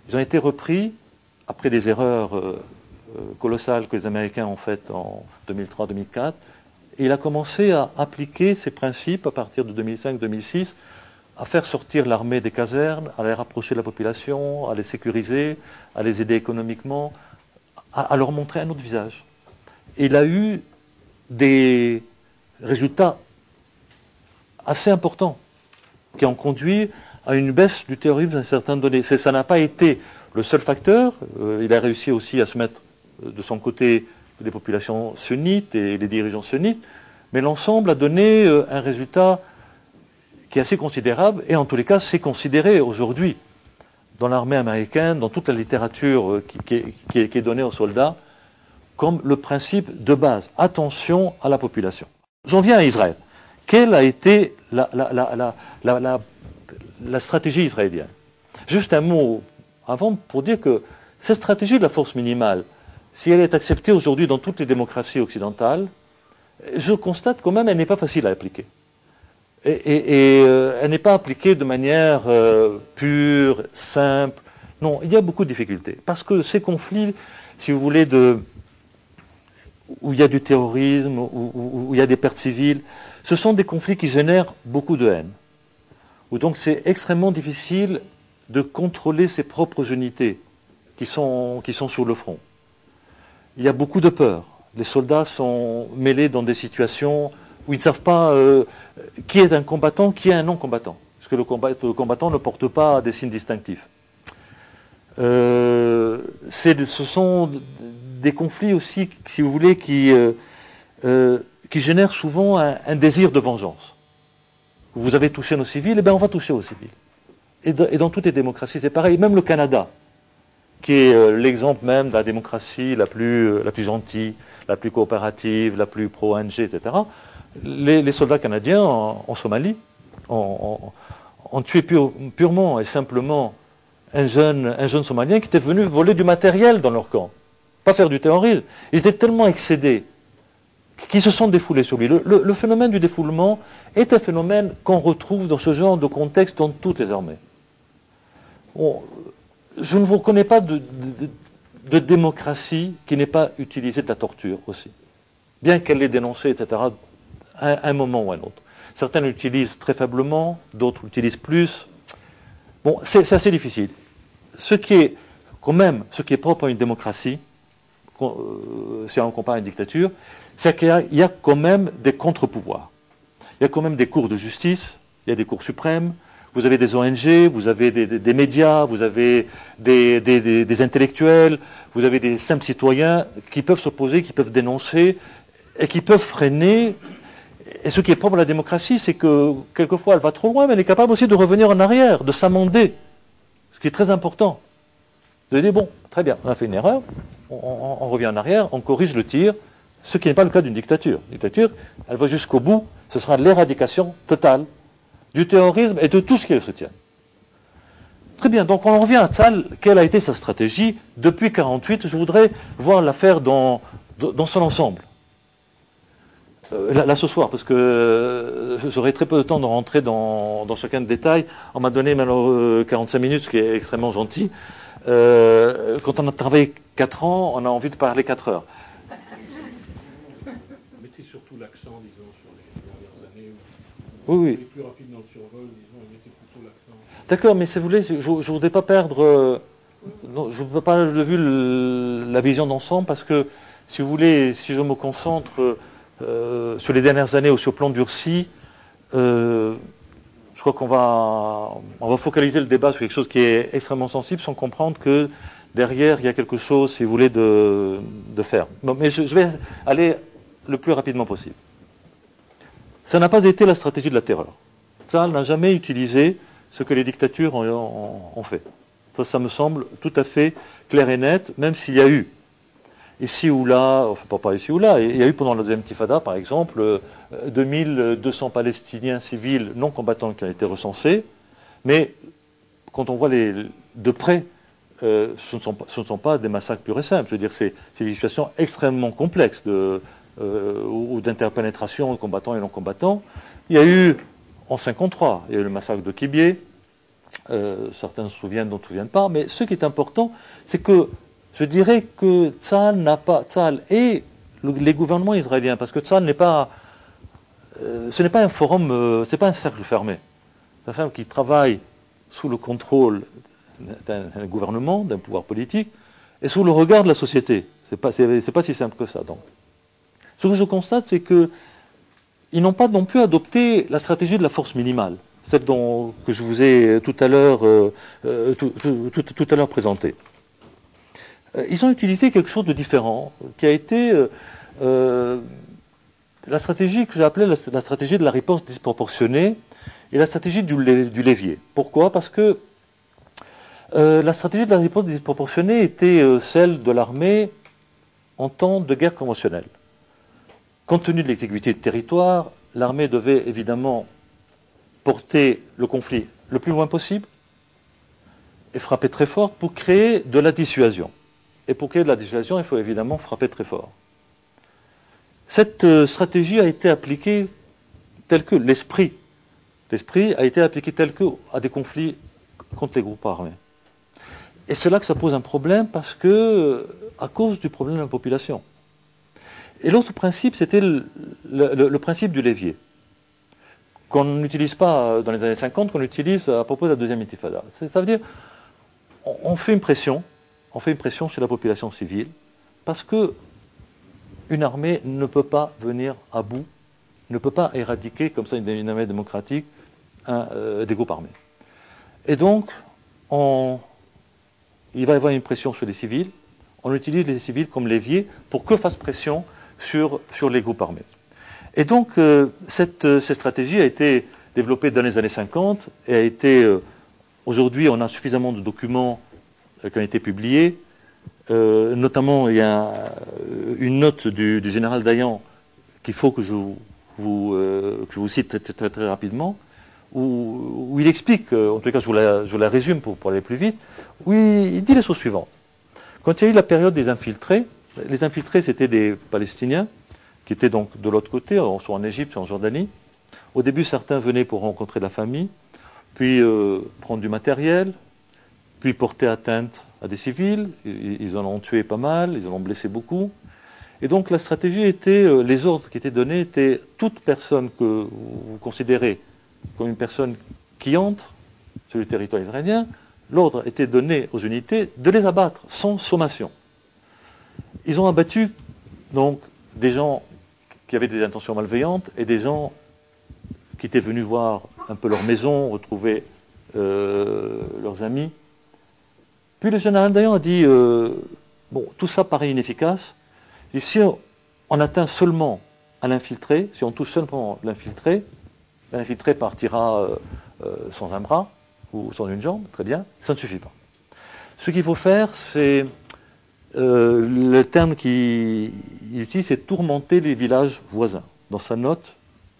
Ils ont été repris après des erreurs colossales que les Américains ont faites en 2003-2004. Et il a commencé à appliquer ces principes à partir de 2005-2006, à faire sortir l'armée des casernes, à les rapprocher de la population, à les sécuriser, à les aider économiquement, à leur montrer un autre visage. Et il a eu des résultats assez importants qui ont conduit à une baisse du terrorisme à certaines données. Ça n'a pas été le seul facteur. Il a réussi aussi à se mettre de son côté des populations sunnites et les dirigeants sunnites, mais l'ensemble a donné un résultat qui est assez considérable, et en tous les cas, c'est considéré aujourd'hui dans l'armée américaine, dans toute la littérature qui est donnée aux soldats, comme le principe de base. Attention à la population. J'en viens à Israël. Quelle a été la stratégie israélienne? Juste un mot avant pour dire que cette stratégie de la force minimale, si elle est acceptée aujourd'hui dans toutes les démocraties occidentales, je constate quand même qu'elle n'est pas facile à appliquer. Et elle n'est pas appliquée de manière pure, simple. Non, il y a beaucoup de difficultés. Parce que ces conflits, si vous voulez, où il y a du terrorisme, où il y a des pertes civiles, ce sont des conflits qui génèrent beaucoup de haine. Où donc c'est extrêmement difficile de contrôler ses propres unités qui sont sur le front. Il y a beaucoup de peur. Les soldats sont mêlés dans des situations où ils ne savent pas qui est un combattant, qui est un non-combattant. Parce que le combattant ne porte pas des signes distinctifs. Ce sont des conflits aussi, si vous voulez, qui génèrent souvent un désir de vengeance. Vous avez touché nos civils, eh bien on va toucher aux civils. Et dans toutes les démocraties, c'est pareil. Même le Canada, qui est l'exemple même de la démocratie la plus gentille, la plus coopérative, la plus pro-ONG, etc. Les soldats canadiens en Somalie ont tué purement et simplement un jeune Somalien qui était venu voler du matériel dans leur camp. Pas faire du terrorisme. Ils étaient tellement excédés qu'ils se sont défoulés sur lui. Le phénomène du défoulement est un phénomène qu'on retrouve dans ce genre de contexte dans toutes les armées. Je ne vous reconnais pas de démocratie qui n'ait pas utilisé de la torture aussi. Bien qu'elle l'ait dénoncée, etc., à un moment ou à un autre. Certains l'utilisent très faiblement, d'autres l'utilisent plus. Bon, c'est assez difficile. Ce qui est propre à une démocratie, si on compare à une dictature, c'est qu'il y a quand même des contre-pouvoirs. Il y a quand même des cours de justice, il y a des cours suprêmes, vous avez des ONG, vous avez des médias, vous avez des intellectuels, vous avez des simples citoyens qui peuvent s'opposer, qui peuvent dénoncer et qui peuvent freiner. Et ce qui est propre à la démocratie, c'est que quelquefois elle va trop loin, mais elle est capable aussi de revenir en arrière, de s'amender. Ce qui est très important. De dire, bon, très bien, on a fait une erreur, on revient en arrière, on corrige le tir, ce qui n'est pas le cas d'une dictature. Une dictature, elle va jusqu'au bout, ce sera l'éradication totale du terrorisme et de tout ce qui le soutient. Très bien, donc on revient à ça, quelle a été sa stratégie depuis 1948. Je voudrais voir l'affaire dans son ensemble. Là ce soir, parce que j'aurai très peu de temps de rentrer dans chacun des détails. On m'a donné maintenant 45 minutes, ce qui est extrêmement gentil. Quand on a travaillé 4 ans, on a envie de parler 4 heures. Mettez surtout l'accent, disons, sur les dernières années. Oui. Plus rapide dans le survol, disons, et mettez plutôt l'accent. D'accord, mais si vous voulez, je ne voudrais pas perdre... je ne veux pas de vue la vision d'ensemble, parce que, si vous voulez, si je me concentre... sur les dernières années ou sur le plan durci, je crois qu'on va focaliser le débat sur quelque chose qui est extrêmement sensible sans comprendre que derrière il y a quelque chose, si vous voulez, de faire. Bon, mais je vais aller le plus rapidement possible. Ça n'a pas été la stratégie de la terreur. Ça n'a jamais utilisé ce que les dictatures ont fait. Ça me semble tout à fait clair et net, même s'il y a eu ici ou là, enfin pas ici ou là, il y a eu pendant la deuxième intifada, par exemple, 2200 Palestiniens civils non combattants qui ont été recensés, mais quand on voit de près, ce ne sont pas des massacres purs et simples. Je veux dire, c'est des situations extrêmement complexes ou d'interpénétration de combattants et non combattants. Il y a eu, en 1953, il y a eu le massacre de Kibié, Certains se souviennent, d'autres ne se souviennent pas. Mais ce qui est important, c'est que je dirais que Tzahal et les gouvernements israéliens, parce que Tzahal ce n'est pas un forum, ce n'est pas un cercle fermé. C'est un cercle qui travaille sous le contrôle d'un gouvernement, d'un pouvoir politique, et sous le regard de la société. C'est pas si simple que ça. Donc. Ce que je constate, c'est qu'ils n'ont pas non plus adopté la stratégie de la force minimale, celle que je vous ai tout à l'heure présentée. Ils ont utilisé quelque chose de différent, qui a été la stratégie que j'ai appelée la stratégie de la riposte disproportionnée et la stratégie du levier. Pourquoi? Parce que la stratégie de la riposte disproportionnée était celle de l'armée en temps de guerre conventionnelle. Compte tenu de l'exiguïté du territoire, l'armée devait évidemment porter le conflit le plus loin possible et frapper très fort pour créer de la dissuasion. Et pour créer de la dissuasion, il faut évidemment frapper très fort. Cette stratégie a été appliquée telle que l'esprit a été appliqué tel que à des conflits contre les groupes armés. Et c'est là que ça pose un problème parce que, à cause du problème de la population. Et l'autre principe, c'était le principe du levier, qu'on n'utilise pas dans les années 50, qu'on utilise à propos de la deuxième intifada. Ça veut dire, on fait une pression sur la population civile, parce que une armée ne peut pas venir à bout, ne peut pas éradiquer, comme ça, une armée démocratique, des groupes armés. Et donc, il va y avoir une pression sur les civils, on utilise les civils comme levier pour que fasse pression sur les groupes armés. Et donc, cette stratégie a été développée dans les années 50 et a été, aujourd'hui, on a suffisamment de documents qui ont été publiés. Notamment, il y a une note du général Dayan qu'il faut que je vous cite très, très rapidement, où il explique, en tout cas je la résume pour aller plus vite, où il dit les choses suivantes. Quand il y a eu la période des infiltrés, les infiltrés c'était des Palestiniens qui étaient donc de l'autre côté, soit en Égypte, soit en Jordanie. Au début, certains venaient pour rencontrer la famille, puis prendre du matériel, puis porter atteinte à des civils. Ils en ont tué pas mal, ils en ont blessé beaucoup. Et donc la stratégie était, les ordres qui étaient donnés étaient toute personne que vous considérez comme une personne qui entre sur le territoire israélien, l'ordre était donné aux unités de les abattre sans sommation. Ils ont abattu donc des gens qui avaient des intentions malveillantes et des gens qui étaient venus voir un peu leur maison, retrouver leurs amis. Puis le général Dayan a dit, bon, tout ça paraît inefficace. Il dit, si on atteint seulement à l'infiltré, si on touche seulement l'infiltré partira sans un bras ou sans une jambe, très bien, ça ne suffit pas. Ce qu'il faut faire, c'est, le terme qu'il utilise, c'est tourmenter les villages voisins. Dans sa note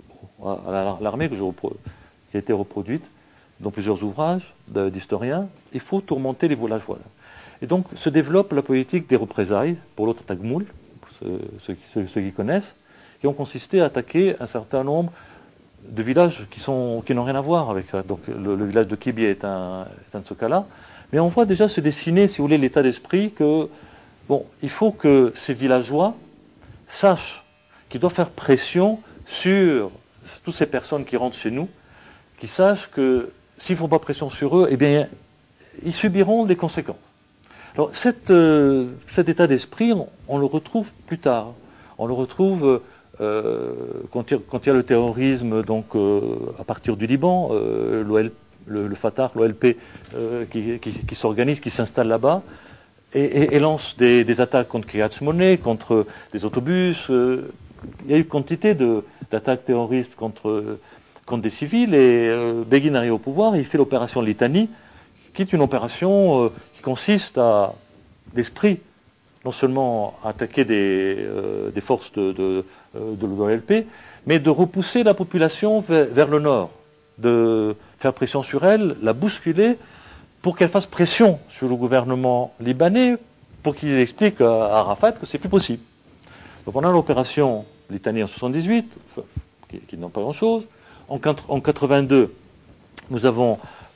à l'armée qui a été reproduite dans plusieurs ouvrages d'historiens, il faut tourmenter les villages voisins. Et donc se développe la politique des représailles, pour l'autre Tagmoul, ceux qui connaissent, qui ont consisté à attaquer un certain nombre de villages qui n'ont rien à voir avec ça. Donc le village de Kibi est un de ce cas-là. Mais on voit déjà se dessiner, si vous voulez, l'état d'esprit que, bon, il faut que ces villageois sachent qu'ils doivent faire pression sur toutes ces personnes qui rentrent chez nous, qu'ils sachent que s'ils ne font pas pression sur eux, eh bien, ils subiront des conséquences. Alors cet état d'esprit, on le retrouve plus tard. On le retrouve quand il y a le terrorisme, donc à partir du Liban, le Fatah, l'OLP, qui s'organise, qui s'installe là-bas, et lance des attaques contre Kiryat Shmona, contre des autobus. Il y a eu quantité d'attaques terroristes contre des civils, et Begin arrive au pouvoir, et il fait l'opération Litanie, qui est une opération qui consiste à l'esprit, non seulement à attaquer des forces de l'OLP, mais de repousser la population vers le nord, de faire pression sur elle, la bousculer, pour qu'elle fasse pression sur le gouvernement libanais, pour qu'il explique à Arafat que c'est plus possible. Donc on a l'opération Litanie en 78, qui n'ont pas grand-chose. En 82, nous avons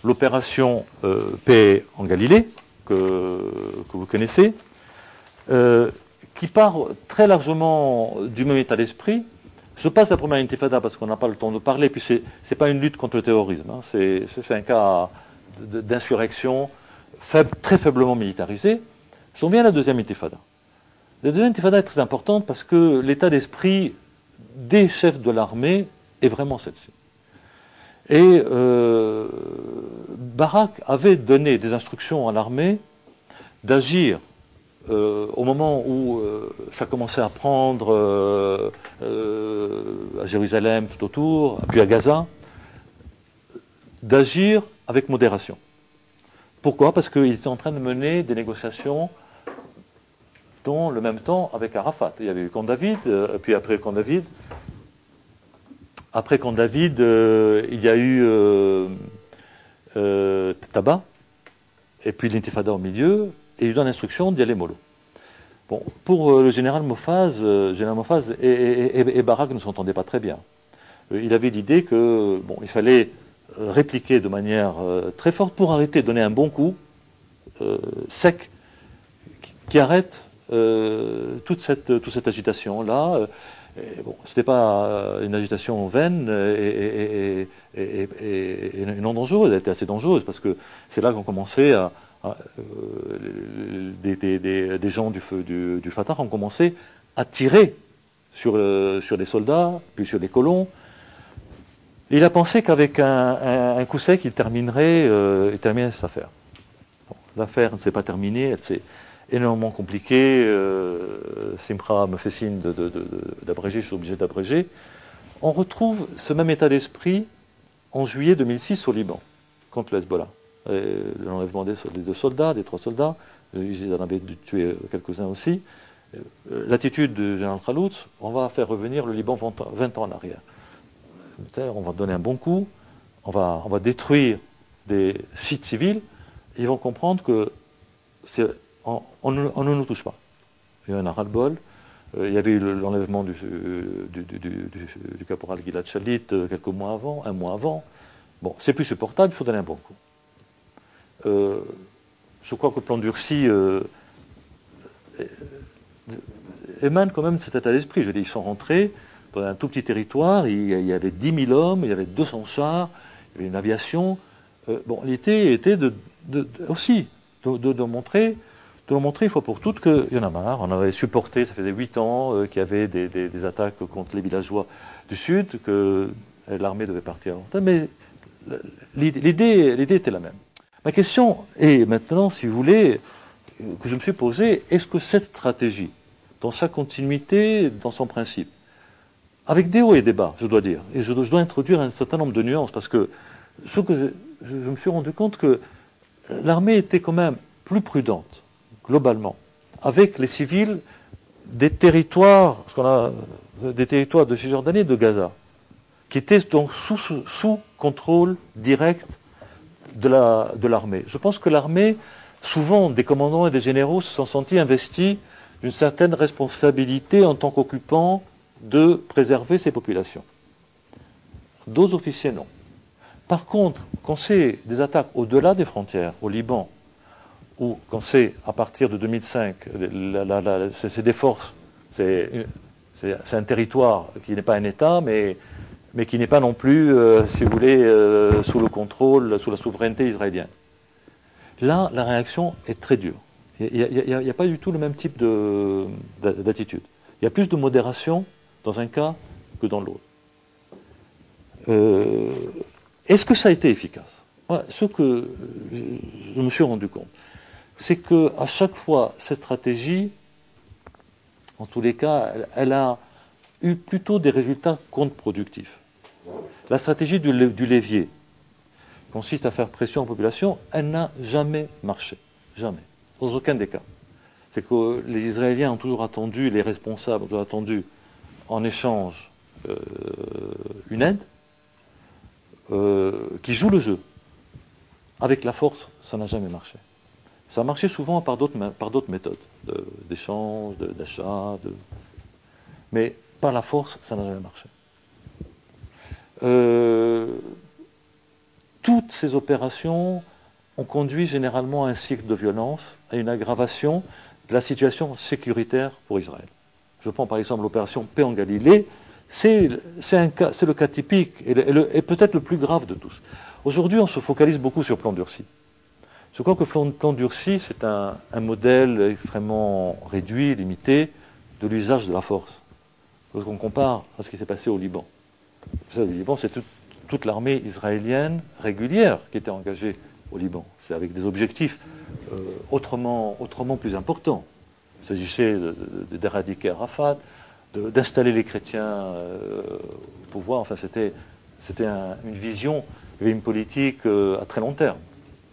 l'opération paix en Galilée, que vous connaissez, qui part très largement du même état d'esprit. Je passe la première intifada parce qu'on n'a pas le temps de parler, puis c'est pas une lutte contre le terrorisme, hein. C'est un cas d'insurrection très faiblement militarisé. J'en viens à la deuxième intifada. La deuxième intifada est très importante parce que l'état d'esprit des chefs de l'armée est vraiment celle-ci. Et Barak avait donné des instructions à l'armée d'agir au moment où ça commençait à prendre à Jérusalem tout autour, puis à Gaza, d'agir avec modération. Pourquoi? Parce qu'il était en train de mener des négociations dans le même temps avec Arafat. Il y avait eu Camp David, puis après Camp David, il y a eu Taba, et puis l'intifada au milieu, et il donne l'instruction d'y aller mollo. Bon, pour le général Mofaz et Barak ne s'entendaient pas très bien. Il avait l'idée que il fallait répliquer de manière très forte pour arrêter, donner un bon coup sec qui arrête toute cette agitation-là. Ce n'était pas une agitation vaine et non dangereuse, elle était assez dangereuse parce que c'est là qu'on commençait des gens du Fatah ont commencé à tirer sur les soldats, puis sur les colons. Il a pensé qu'avec un coup sec, il terminerait cette affaire. Bon, l'affaire ne s'est pas terminée, elle s'est énormément compliquée. Simcha me fait signe d'abréger, je suis obligé d'abréger. On retrouve ce même état d'esprit en juillet 2006 au Liban, contre le Hezbollah. L'enlèvement des deux soldats, des 3 soldats, ils en avaient tué quelques-uns aussi. L'attitude du général Khaloutz, on va faire revenir le Liban 20 ans en arrière. On va donner un bon coup, on va détruire des sites civils, ils vont comprendre que on ne nous touche pas. Il y a un ras-le-bol. Il y avait eu l'enlèvement du caporal Gilad Shalit quelques mois avant, un mois avant. Bon, c'est plus supportable, il faut donner un bon coup. Je crois que le plan durci émane quand même de cet état d'esprit. Je dis, ils sont rentrés dans un tout petit territoire, il y avait 10 000 hommes, il y avait 200 chars, il y avait une aviation. L'idée était aussi de montrer une fois pour toutes qu'il y en a marre. On avait supporté, ça faisait 8 ans qu'il y avait des attaques contre les villageois du Sud, que l'armée devait partir. Mais l'idée était la même. Ma question est maintenant, si vous voulez, que je me suis posée, est-ce que cette stratégie, dans sa continuité, dans son principe, avec des hauts et des bas, je dois dire, et je dois introduire un certain nombre de nuances, parce que je me suis rendu compte que l'armée était quand même plus prudente, globalement, avec les civils des territoires, des territoires de Cisjordanie et de Gaza, qui étaient donc sous contrôle direct de l'armée. Je pense que l'armée, souvent des commandants et des généraux se sont sentis investis d'une certaine responsabilité en tant qu'occupants de préserver ces populations. D'autres officiers, non. Par contre, quand c'est des attaques au-delà des frontières, au Liban, ou quand c'est à partir de 2005, c'est des forces, c'est un territoire qui n'est pas un État, mais qui n'est pas non plus, si vous voulez, sous le contrôle, sous la souveraineté israélienne. Là, la réaction est très dure. Il n'y a pas du tout le même type d'attitude. Il y a plus de modération dans un cas que dans l'autre. Est-ce que ça a été efficace? Ce que je me suis rendu compte, c'est qu'à chaque fois, cette stratégie, en tous les cas, elle a eu plutôt des résultats contre-productifs. La stratégie du levier consiste à faire pression en population, elle n'a jamais marché. Jamais. Dans aucun des cas. C'est que les Israéliens ont toujours attendu, les responsables ont toujours attendu en échange une aide qui joue le jeu. Avec la force, ça n'a jamais marché. Ça a marché souvent par d'autres méthodes, d'échange, d'achat, mais par la force, ça n'a jamais marché. Toute ces opérations ont conduit généralement à un cycle de violence, à une aggravation de la situation sécuritaire pour Israël. Je prends par exemple l'opération Paix en Galilée, c'est le cas typique et peut-être le plus grave de tous. Aujourd'hui, on se focalise beaucoup sur le plan durci. Je crois que le plan durci, c'est un modèle extrêmement réduit, limité, de l'usage de la force. Lorsqu'on compare à ce qui s'est passé au Liban. Le Liban, c'est toute l'armée israélienne régulière qui était engagée au Liban. C'est avec des objectifs autrement plus importants. Il s'agissait d'éradiquer Arafat, d'installer les chrétiens au pouvoir. Enfin, c'était une vision, il y avait une politique à très long terme.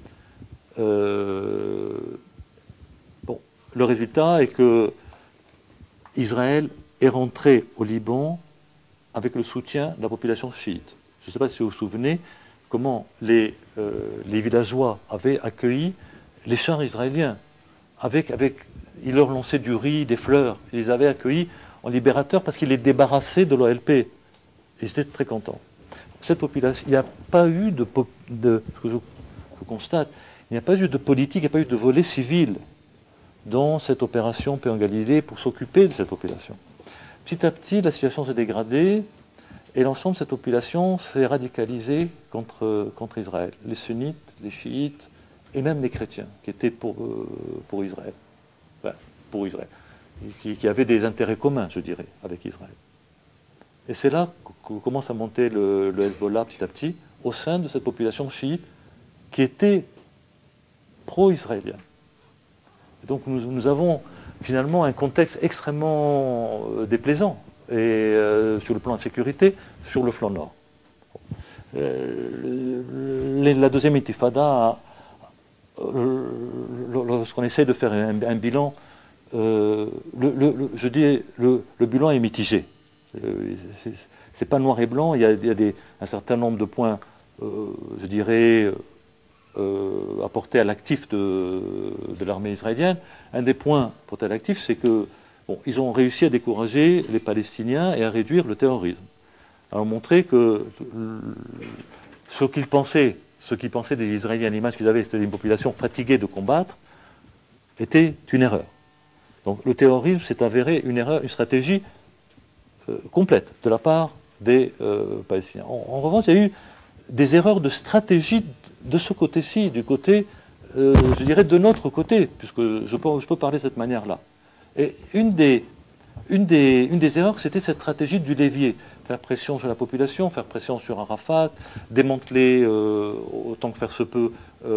Bon, le résultat est que Israël est rentré au Liban avec le soutien de la population chiite. Je ne sais pas si vous vous souvenez comment les villageois avaient accueilli les chars israéliens. Ils leur lançaient du riz, des fleurs. Ils les avaient accueillis en libérateurs parce qu'ils les débarrassaient de l'OLP. Ils étaient très contents. Cette population, il n'y a pas eu ce que je constate, il n'y a pas eu de politique, il n'y a pas eu de volet civil dans cette opération Paix en Galilée pour s'occuper de cette population. Petit à petit, la situation s'est dégradée et l'ensemble de cette population s'est radicalisée contre Israël. Les sunnites, les chiites et même les chrétiens qui étaient pour Israël. Enfin, pour Israël. Qui avaient des intérêts communs, je dirais, avec Israël. Et c'est là que commence à monter le Hezbollah petit à petit au sein de cette population chiite qui était pro-israélien. Et donc nous avons finalement un contexte extrêmement déplaisant et sur le plan de sécurité, sur le flanc nord. La deuxième intifada, lorsqu'on essaie de faire un bilan, je dis le bilan est mitigé. C'est pas noir et blanc, il y a un certain nombre de points, je dirais, apportés à l'actif de l'armée israélienne. Un des points apportés à l'actif, c'est que ils ont réussi à décourager les Palestiniens et à réduire le terrorisme. À montrer que ce qu'ils pensaient des Israéliens, l'image qu'ils avaient, c'était une population fatiguée de combattre, était une erreur. Donc le terrorisme s'est avéré une erreur, une stratégie complète de la part des Palestiniens. En revanche, il y a eu des erreurs de stratégie de ce côté-ci, du côté, je dirais, de notre côté, puisque je peux parler de cette manière-là. Et une des erreurs, c'était cette stratégie du levier. Faire pression sur la population, faire pression sur Arafat, démanteler autant que faire se peut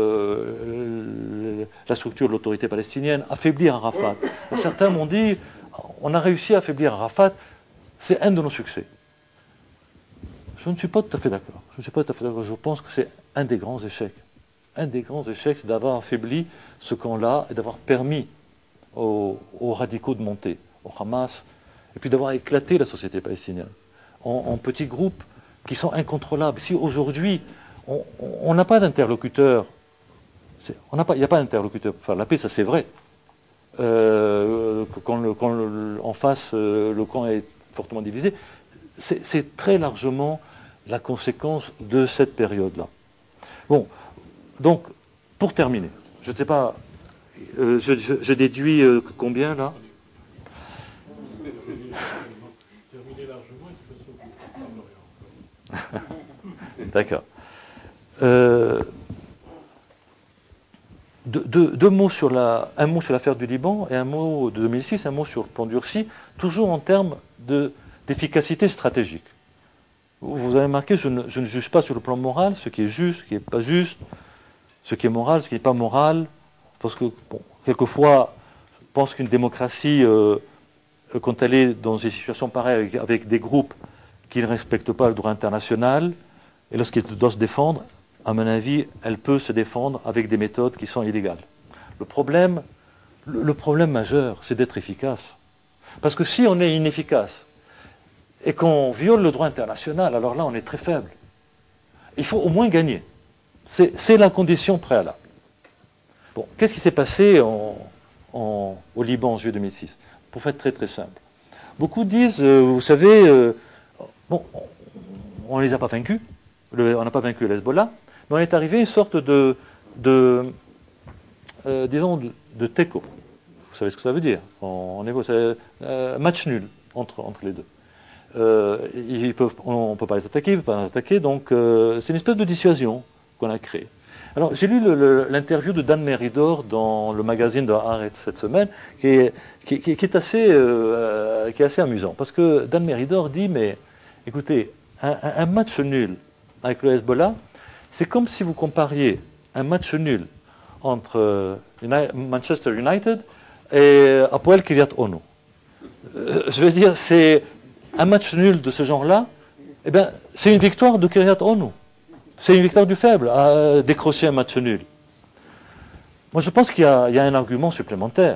la structure de l'autorité palestinienne, affaiblir Arafat. Certains m'ont dit, on a réussi à affaiblir Arafat, c'est un de nos succès. Je ne suis pas tout à fait d'accord. Je pense que c'est un des grands échecs. Un des grands échecs, c'est d'avoir affaibli ce camp-là et d'avoir permis aux radicaux de monter, au Hamas, et puis d'avoir éclaté la société palestinienne en petits groupes qui sont incontrôlables. Si aujourd'hui, on n'a pas d'interlocuteur, il n'y a pas d'interlocuteur pour faire la paix, ça c'est vrai. En face, le camp est fortement divisé, c'est très largement la conséquence de cette période-là. Bon, donc, pour terminer, je ne sais pas, je déduis combien là? Terminer largement et de façon plus. D'accord. Deux mots un mot sur l'affaire du Liban et un mot de 2006, un mot sur le plan durci, toujours en termes d'efficacité stratégique. Vous avez remarqué, je ne juge pas sur le plan moral ce qui est juste, ce qui n'est pas juste, ce qui est moral, ce qui n'est pas moral, parce que, quelquefois, je pense qu'une démocratie, quand elle est dans une situation pareille avec des groupes qui ne respectent pas le droit international, et lorsqu'elle doit se défendre, à mon avis, elle peut se défendre avec des méthodes qui sont illégales. Le problème majeur, c'est d'être efficace. Parce que si on est inefficace et qu'on viole le droit international, alors là, on est très faible. Il faut au moins gagner. C'est la condition préalable. Bon, qu'est-ce qui s'est passé au Liban en juillet 2006? Pour faire très très simple. Beaucoup disent, vous savez, on ne les a pas vaincus, on n'a pas vaincu le Hezbollah, Mais on est arrivé à une sorte disons, de teco. Vous savez ce que ça veut dire. En hébreu, c'est match nul entre les deux. On ne peut pas les attaquer, ils ne peuvent pas les attaquer, donc c'est une espèce de dissuasion qu'on a créée. Alors, j'ai lu l'interview de Dan Meridor dans le magazine de Haaretz cette semaine, qui est assez amusant, parce que Dan Meridor dit, mais écoutez, un match nul avec le Hezbollah, c'est comme si vous compariez un match nul entre Manchester United et Hapoel Kiryat Ono. Je veux dire, c'est un match nul de ce genre-là, eh bien, c'est une victoire de Kiryat Ono. C'est une victoire du faible à décrocher un match nul. Moi, je pense qu'il y a un argument supplémentaire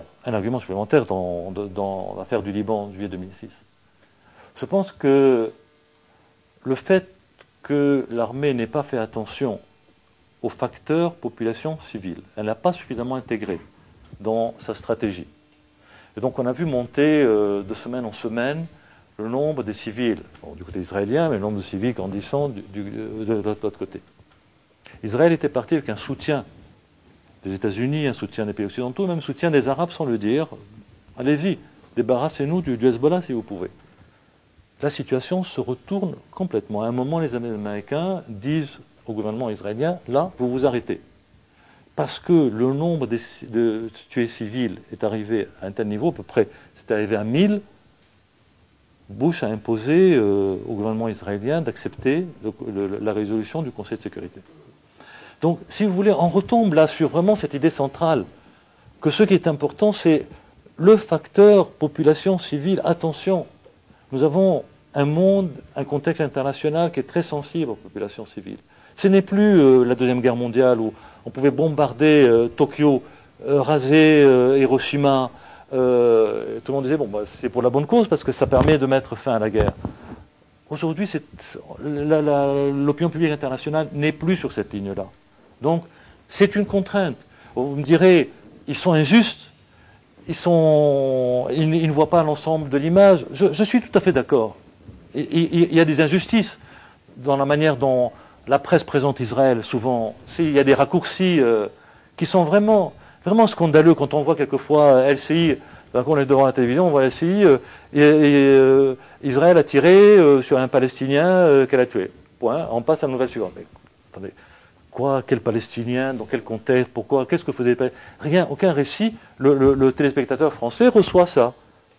dans l'affaire du Liban en juillet 2006. Je pense que le fait que l'armée n'ait pas fait attention au facteur population civile, elle n'a pas suffisamment intégré dans sa stratégie. Et donc, on a vu monter de semaine en semaine le nombre des civils, du côté israélien, mais le nombre de civils grandissant de l'autre côté. Israël était parti avec un soutien des États-Unis, un soutien des pays occidentaux, même un soutien des Arabes sans le dire. Allez-y, débarrassez-nous du Hezbollah si vous pouvez. La situation se retourne complètement. À un moment, les Américains disent au gouvernement israélien, là, vous vous arrêtez. Parce que le nombre de tués civils est arrivé à un tel niveau, à peu près, c'est arrivé à 1000, Bush a imposé au gouvernement israélien d'accepter la résolution du Conseil de sécurité. Donc, si vous voulez, on retombe là sur vraiment cette idée centrale que ce qui est important, c'est le facteur population civile. Attention, nous avons un monde, un contexte international qui est très sensible aux populations civiles. Ce n'est plus la Deuxième Guerre mondiale où on pouvait bombarder Tokyo, raser Hiroshima. Tout le monde disait, bon, bah, c'est pour la bonne cause parce que ça permet de mettre fin à la guerre. Aujourd'hui, l'opinion publique internationale n'est plus sur cette ligne-là. Donc, c'est une contrainte. Vous me direz, ils sont injustes, ils ne voient pas l'ensemble de l'image. Je suis tout à fait d'accord. Il y a des injustices dans la manière dont la presse présente Israël, souvent. Il y a des raccourcis qui sont vraiment scandaleux quand on voit quelquefois LCI, quand on est devant la télévision, on voit LCI, Israël a tiré sur un Palestinien qu'elle a tué. Point, on passe à la nouvelle suivante. Mais, attendez, quoi, quel Palestinien, dans quel contexte, pourquoi, qu'est-ce que faisait rien, aucun récit. Le téléspectateur français reçoit ça.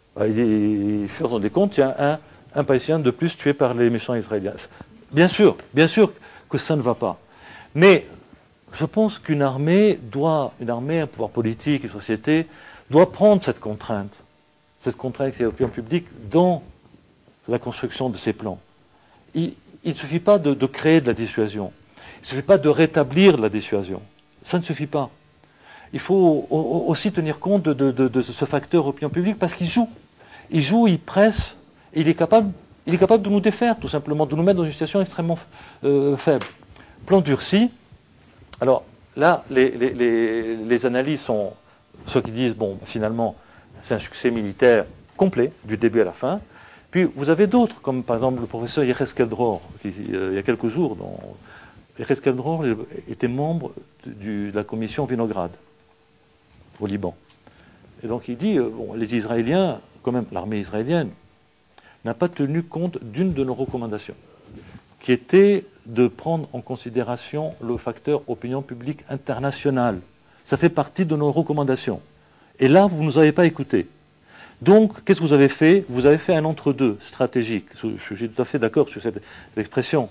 Il fait des comptes, il y a un Palestinien de plus tué par les méchants israéliens. Bien sûr que ça ne va pas. Mais je pense qu'une armée, un pouvoir politique, une société, doit prendre cette contrainte qui est l'opinion publique dans la construction de ses plans. Il ne suffit pas de créer de la dissuasion. Il ne suffit pas de rétablir la dissuasion. Ça ne suffit pas. Il faut aussi tenir compte de ce facteur opinion publique parce qu'il joue. Il presse, et il est capable de nous défaire, tout simplement, de nous mettre dans une situation extrêmement faible. Plan durci. Alors là, les analyses sont ceux qui disent, bon, finalement, c'est un succès militaire complet, du début à la fin. Puis vous avez d'autres, comme par exemple le professeur Yecheskel Dror, qui, il y a quelques jours, Yecheskel Dror était membre de la commission Vinograd au Liban. Et donc il dit, bon, les Israéliens, quand même, l'armée israélienne, n'a pas tenu compte d'une de nos recommandations, qui était de prendre en considération le facteur opinion publique internationale. Ça fait partie de nos recommandations. Et là, vous ne nous avez pas écoutés. Donc, qu'est-ce que vous avez fait? Vous avez fait un entre-deux stratégique. Je suis tout à fait d'accord sur cette expression.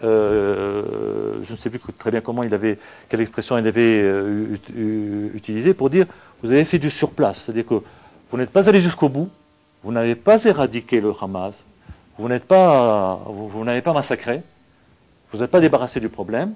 Je ne sais plus très bien quelle expression il avait utilisée pour dire vous avez fait du surplace. C'est-à-dire que vous n'êtes pas allé jusqu'au bout, vous n'avez pas éradiqué le Hamas, vous n'avez pas massacré, vous n'êtes pas débarrassé du problème,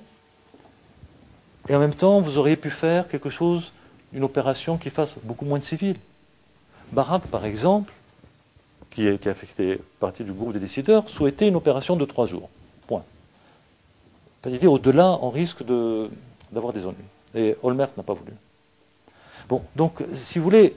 et en même temps, vous auriez pu faire quelque chose, une opération qui fasse beaucoup moins de civils. Barak, par exemple, qui a fait partie du groupe des décideurs, souhaitait une opération de 3 jours. Point. C'est-à-dire, au-delà, on risque d'avoir des ennuis. Et Olmert n'a pas voulu. Bon, donc, si vous voulez,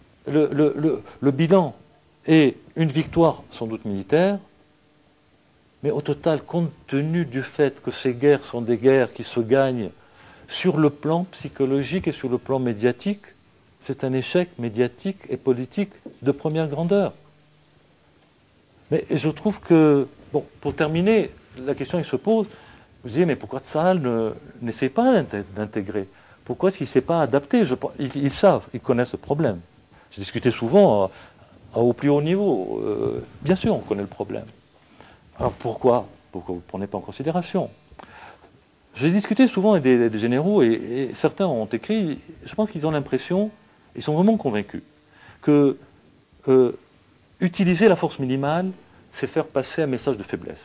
le bilan est une victoire, sans doute militaire, Mais au total, compte tenu du fait que ces guerres sont des guerres qui se gagnent sur le plan psychologique et sur le plan médiatique, c'est un échec médiatique et politique de première grandeur. Mais je trouve que, bon, pour terminer, la question qui se pose, vous disiez, mais pourquoi Tsahal n'essaie pas d'intégrer? Pourquoi est-ce qu'il ne s'est pas adapté? Ils savent, ils connaissent le problème. J'ai discuté souvent au plus haut niveau. Bien sûr, on connaît le problème. Alors pourquoi vous ne prenez pas en considération? J'ai discuté souvent avec des généraux et certains ont écrit, je pense qu'ils ont l'impression, ils sont vraiment convaincus, que utiliser la force minimale, c'est faire passer un message de faiblesse.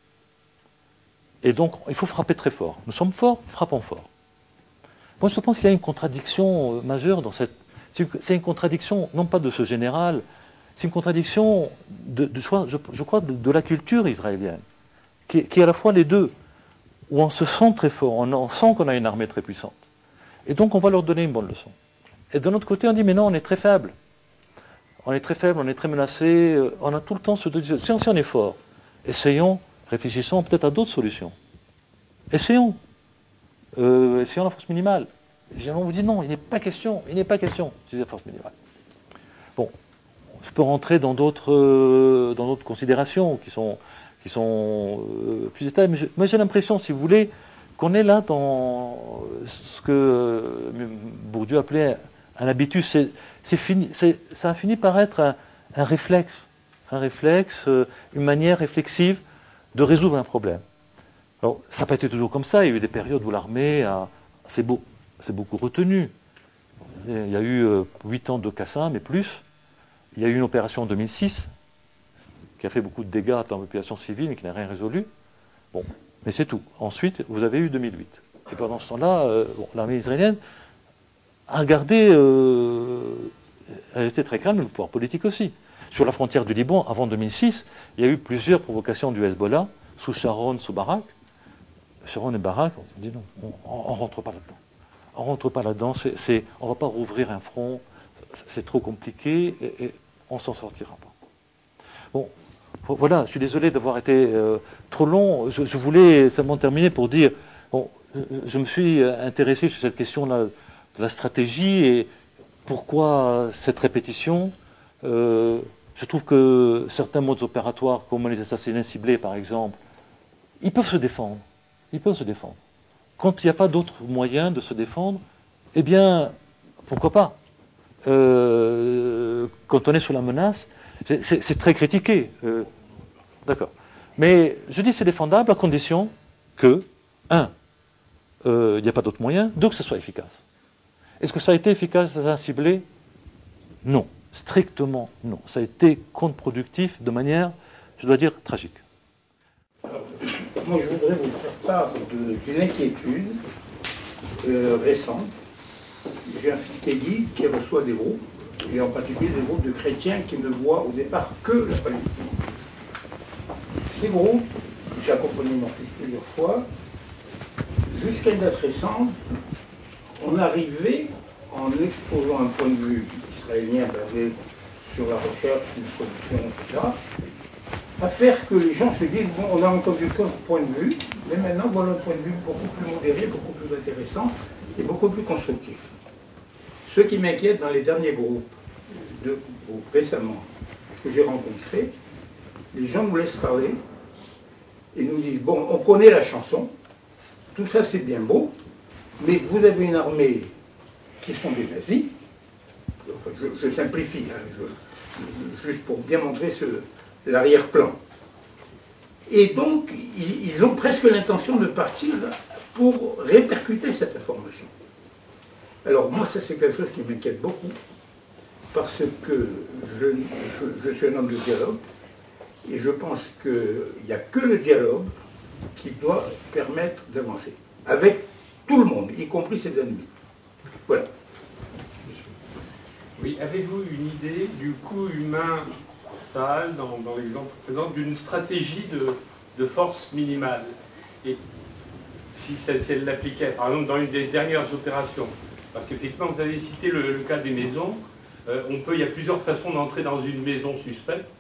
Et donc, il faut frapper très fort. Nous sommes forts, frappons fort. Moi, je pense qu'il y a une contradiction majeure dans cette... C'est une contradiction, non pas de ce général, c'est une contradiction, je crois, de la culture israélienne, qui est à la fois les deux, où on se sent très fort, on sent qu'on a une armée très puissante. Et donc, on va leur donner une bonne leçon. Et de l'autre côté, on dit, mais non, on est très faible. On est très faible, on est très menacé, on a tout le temps ce... Si on est fort, essayons, réfléchissons peut-être à d'autres solutions. Essayons. Essayons la force minimale. On vous dit non, il n'est pas question d'utiliser la force minimale. Bon, je peux rentrer dans d'autres considérations qui sont plus détaillées, mais j'ai l'impression, si vous voulez, qu'on est là dans ce que Bourdieu appelait un habitus. Ça a fini par être un réflexe, une manière réflexive de résoudre un problème. Alors, ça n'a pas été toujours comme ça. Il y a eu des périodes où l'armée s'est beaucoup retenue. Il y a eu 8 ans de Qassam et plus. Il y a eu une opération en 2006 qui a fait beaucoup de dégâts dans la population civile mais qui n'a rien résolu. Bon, mais c'est tout. Ensuite, vous avez eu 2008. Et pendant ce temps-là, l'armée israélienne a gardé... elle était très calme, le pouvoir politique aussi. Sur la frontière du Liban, avant 2006, il y a eu plusieurs provocations du Hezbollah, sous Sharon, sous Barak. Sharon et Barak, on dit non, on ne rentre pas là-dedans. On ne rentre pas là-dedans, on ne va pas rouvrir un front, c'est trop compliqué et on ne s'en sortira pas. Bon, voilà, je suis désolé d'avoir été trop long. Je voulais seulement terminer pour dire, bon, je me suis intéressé sur cette question-là de la stratégie et pourquoi cette répétition. Je trouve que certains modes opératoires, comme les assassinats ciblés par exemple, ils peuvent se défendre. Quand il n'y a pas d'autre moyen de se défendre, eh bien, pourquoi pas? Quand on est sous la menace, c'est très critiqué. D'accord. Mais je dis c'est défendable à condition que, il n'y a pas d'autre moyen, deux, que ce soit efficace. Est-ce que ça a été efficace à ciblé? Non. Strictement non. Ça a été contre-productif de manière, je dois dire, tragique. Alors, moi, je voudrais vous faire part d'une inquiétude récente. J'ai un fils qui reçoit des groupes, et en particulier des groupes de chrétiens qui ne voient au départ que la Palestine. Ces groupes, j'ai accompagné mon fils plusieurs fois, jusqu'à une date récente, on arrivait, en exposant un point de vue israélien basé sur la recherche d'une solution, etc., à faire que les gens se disent, bon, on a entendu qu'un point de vue, mais maintenant voilà un point de vue beaucoup plus modéré, beaucoup plus intéressant et beaucoup plus constructif. Ce qui m'inquiète dans les derniers groupes, récemment, que j'ai rencontrés, les gens nous laissent parler et nous disent, bon, on connaît la chanson, tout ça c'est bien beau, mais vous avez une armée qui sont des nazis, enfin, je simplifie, hein, juste pour bien montrer l'arrière-plan. Et donc, ils ont presque l'intention de partir pour répercuter cette information. Alors moi, ça c'est quelque chose qui m'inquiète beaucoup, parce que je suis un homme de dialogue, et je pense qu'il n'y a que le dialogue qui doit permettre d'avancer, avec tout le monde, y compris ses ennemis. Voilà. Oui, avez-vous une idée du coût humain, Tsahal, dans l'exemple présent, d'une stratégie de force minimale? Et si elle l'appliquait, par exemple, dans une des dernières opérations, parce qu'effectivement, vous avez cité le cas des maisons, il y a plusieurs façons d'entrer dans une maison suspecte.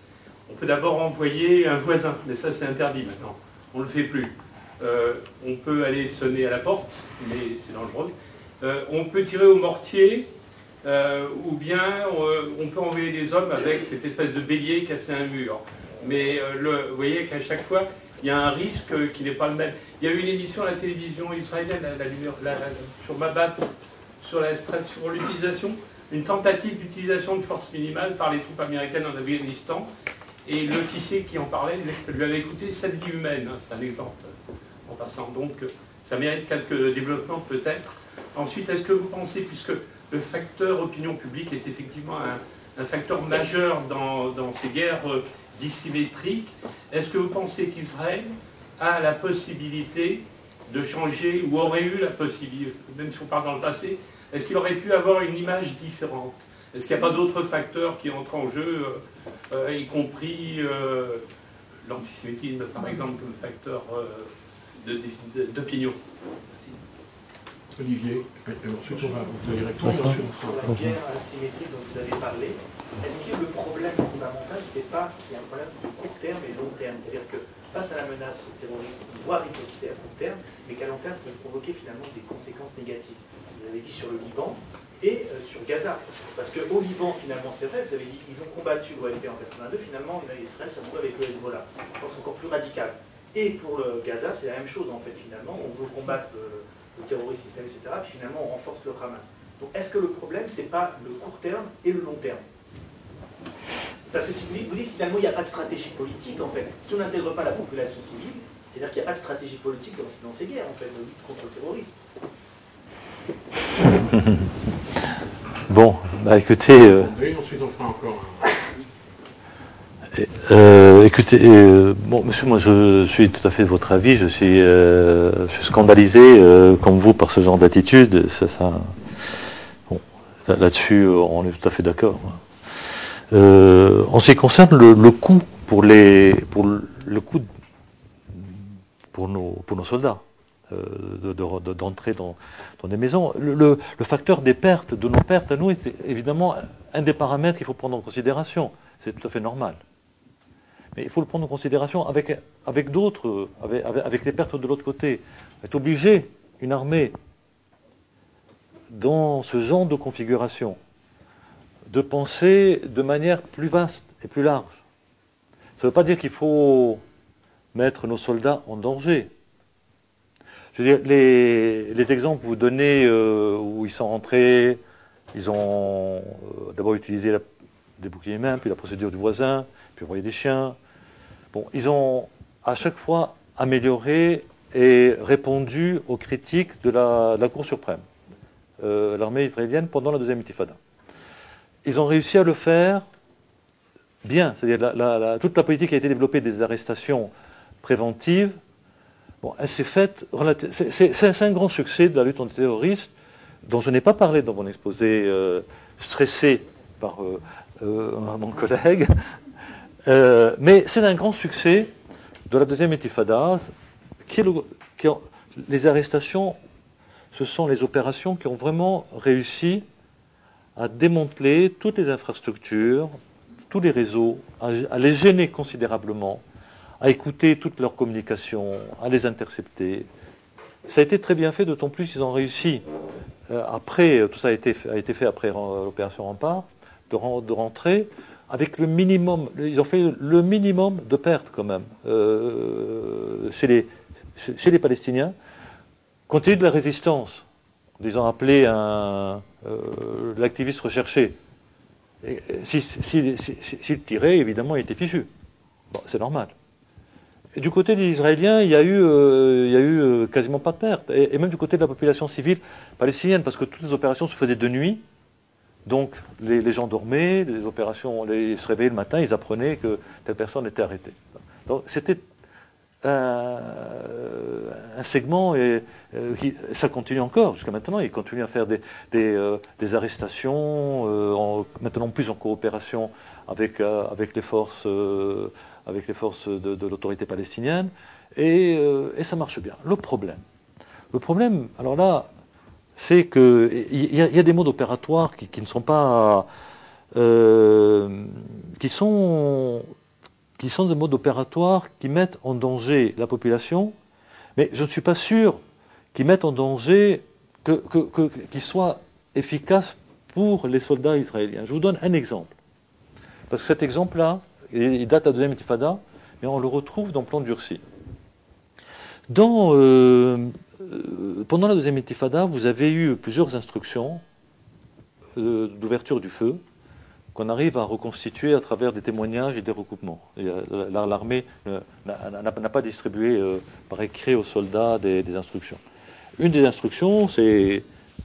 On peut d'abord envoyer un voisin, mais ça c'est interdit maintenant. On ne le fait plus. On peut aller sonner à la porte, mais c'est dangereux. On peut tirer au mortier, ou bien on peut envoyer des hommes avec cette espèce de bélier casser un mur. Mais vous voyez qu'à chaque fois, il y a un risque qui n'est pas le même. Il y a eu une émission à la télévision israélienne, sur Mabat, sur l'utilisation, une tentative d'utilisation de force minimale par les troupes américaines en Afghanistan. Et l'officier qui en parlait disait que ça lui avait coûté 7 vies humaines. Hein, c'est un exemple en passant. Donc ça mérite quelques développements peut-être. Ensuite, est-ce que vous pensez, puisque le facteur opinion publique est effectivement un facteur majeur dans ces guerres dissymétriques, est-ce que vous pensez qu'Israël a la possibilité de changer, ou aurait eu la possibilité, même si on parle dans le passé, est-ce qu'il aurait pu avoir une image différente? Est-ce qu'il n'y a pas d'autres facteurs qui entrent en jeu, y compris l'antisémitisme, par exemple, comme facteur d'opinion? Merci. Olivier, ensuite on va vous allez répondre sur la guerre asymétrique dont vous avez parlé. Est-ce que le problème fondamental, c'est pas qu'il y a un problème de court terme et de long terme? C'est-à-dire que face à la menace terroriste, on doit riposter à court terme, mais qu'à long terme, ça peut provoquer finalement des conséquences négatives. Vous avez dit sur le Liban et sur Gaza. Parce qu'au Liban, finalement, c'est vrai, vous avez dit qu'ils ont combattu l'OLP en 82, finalement, Israël s'est retrouvé avec le Hezbollah, une force encore plus radicale. Et pour le Gaza, c'est la même chose, en fait, finalement. On veut combattre le terrorisme islamique, etc., puis finalement, on renforce le Hamas. Donc, est-ce que le problème, c'est pas le court terme et le long terme? Parce que si vous dites finalement il n'y a pas de stratégie politique, en fait, si on n'intègre pas la population civile, c'est-à-dire qu'il n'y a pas de stratégie politique dans ces guerres, en fait, de lutte contre le terrorisme. Bon, bah écoutez... Et ensuite on fera encore écoutez, bon, monsieur, moi je suis tout à fait de votre avis, je suis scandalisé, comme vous, par ce genre d'attitude. Bon, là-dessus, on est tout à fait d'accord. En ce qui concerne le coût pour nos soldats d'entrer dans des maisons, le facteur des pertes, de nos pertes à nous, c'est évidemment un des paramètres qu'il faut prendre en considération. C'est tout à fait normal. Mais il faut le prendre en considération avec d'autres, avec les pertes de l'autre côté. Être obligé, une armée, dans ce genre de configuration, de penser de manière plus vaste et plus large. Ça ne veut pas dire qu'il faut mettre nos soldats en danger. Je veux dire, les exemples que vous donnez où ils sont rentrés, ils ont d'abord utilisé des boucliers mains, puis la procédure du voisin, puis envoyé des chiens. Bon, ils ont à chaque fois amélioré et répondu aux critiques de la Cour suprême, l'armée israélienne, pendant la deuxième intifada. Ils ont réussi à le faire bien, c'est-à-dire toute la politique qui a été développée des arrestations préventives, bon, elle s'est faite, c'est un grand succès de la lutte antiterroriste, dont je n'ai pas parlé dans mon exposé stressé par mon collègue, mais c'est un grand succès de la deuxième intifada, les arrestations, ce sont les opérations qui ont vraiment réussi à démanteler toutes les infrastructures, tous les réseaux, à les gêner considérablement, à écouter toutes leurs communications, à les intercepter. Ça a été très bien fait, d'autant plus ils ont réussi, après, tout ça a été fait après l'opération Rempart, de rentrer avec le minimum, ils ont fait le minimum de pertes quand même, chez les Palestiniens, compte tenu de la résistance. Ils ont appelé l'activiste recherché. S'il tirait, évidemment, il était fichu. Bon, c'est normal. Et du côté des Israéliens, il y a eu quasiment pas de pertes. Et même du côté de la population civile palestinienne, parce que toutes les opérations se faisaient de nuit. Donc, les gens dormaient, ils se réveillaient le matin, ils apprenaient que telle personne était arrêtée. Donc, c'était un segment, et ça continue encore jusqu'à maintenant. Ils continuent à faire des arrestations, maintenant plus en coopération avec les forces, de l'autorité palestinienne, et ça marche bien. Le problème, alors là, c'est qu'il y a des modes opératoires qui ne sont pas, qui sont qui sont des modes opératoires qui mettent en danger la population, mais je ne suis pas sûr qu'ils mettent en danger, qu'ils soient efficaces pour les soldats israéliens. Je vous donne un exemple. Parce que cet exemple-là, il date de la deuxième intifada, mais on le retrouve dans Plan durci. Pendant la deuxième intifada, vous avez eu plusieurs instructions d'ouverture du feu qu'on arrive à reconstituer à travers des témoignages et des recoupements. L'armée n'a pas distribué par écrit aux soldats des instructions. Une des instructions, c'est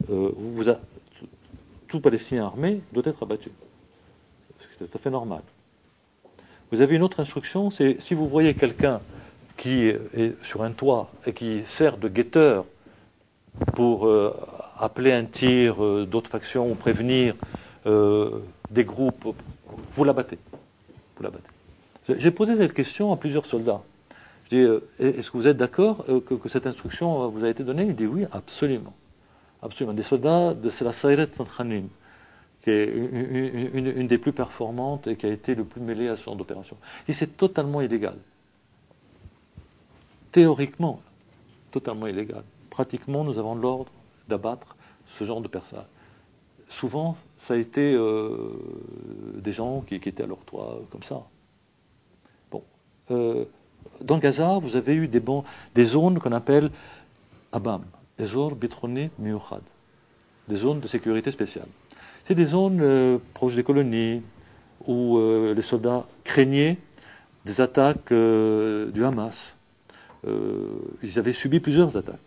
tout Palestinien armé doit être abattu. C'est tout à fait normal. Vous avez une autre instruction, c'est si vous voyez quelqu'un qui est sur un toit et qui sert de guetteur pour appeler un tir d'autres factions ou prévenir des groupes, vous l'abattez. J'ai posé cette question à plusieurs soldats. Je dis, est-ce que vous êtes d'accord que cette instruction vous a été donnée? Il dit oui, absolument. Absolument. Des soldats de la Sayret Khanim, qui est une des plus performantes et qui a été le plus mêlée à ce genre d'opération. Et c'est totalement illégal. Théoriquement, totalement illégal. Pratiquement, nous avons l'ordre d'abattre ce genre de personnes. Souvent, ça a été des gens qui étaient à leur toit comme ça. Bon. Dans Gaza, vous avez eu des zones qu'on appelle ABAM, Ezor Bitroni Miouchad, des zones de sécurité spéciale. C'est des zones proches des colonies où les soldats craignaient des attaques du Hamas. Ils avaient subi plusieurs attaques.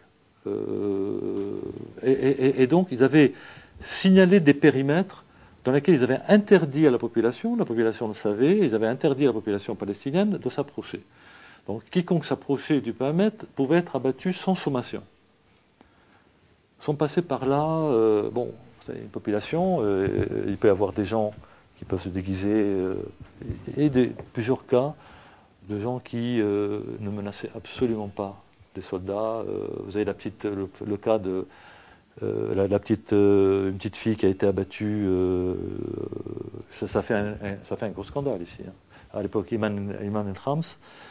Et donc, ils avaient signalé des périmètres dans lesquels ils avaient interdit à la population le savait, ils avaient interdit à la population palestinienne de s'approcher. Donc, quiconque s'approchait du périmètre pouvait être abattu sans sommation. Ils sont passés par là, c'est une population, il peut y avoir des gens qui peuvent se déguiser, et plusieurs cas de gens qui ne menaçaient absolument pas les soldats. Vous avez le cas de une petite fille qui a été abattue. Ça fait un gros scandale ici. Hein. À l'époque, Iman El-Khams,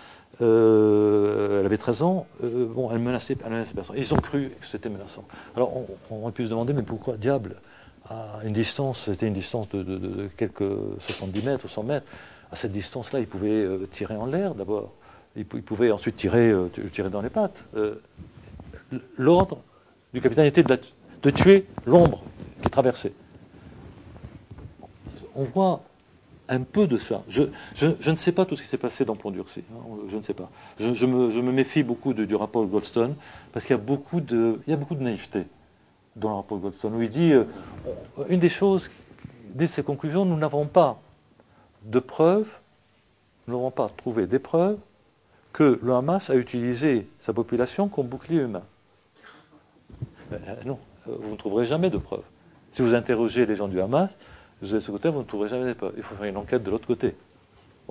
elle avait 13 ans. Elle menaçait personne. Ils ont cru que c'était menaçant. Alors, on aurait pu se demander, mais pourquoi diable, à une distance, c'était une distance de quelques 70 mètres ou 100 mètres, à cette distance-là, ils pouvaient tirer en l'air d'abord. Ils pouvaient ensuite tirer dans les pattes. L'ordre du capitaine était de tuer l'ombre qui traversait. On voit un peu de ça. Je ne sais pas tout ce qui s'est passé dans Plan durci. Hein, je ne sais pas. Je me méfie beaucoup du rapport Goldstone parce qu'il y a beaucoup de naïveté dans le rapport Goldstone où il dit une des choses, dès ses conclusions, nous n'avons pas de preuves, nous n'avons pas trouvé des preuves que le Hamas a utilisé sa population comme bouclier humain. Non, vous ne trouverez jamais de preuves. Si vous interrogez les gens du Hamas, vous êtes de ce côté, vous ne trouverez jamais de preuves. Il faut faire une enquête de l'autre côté. Bon.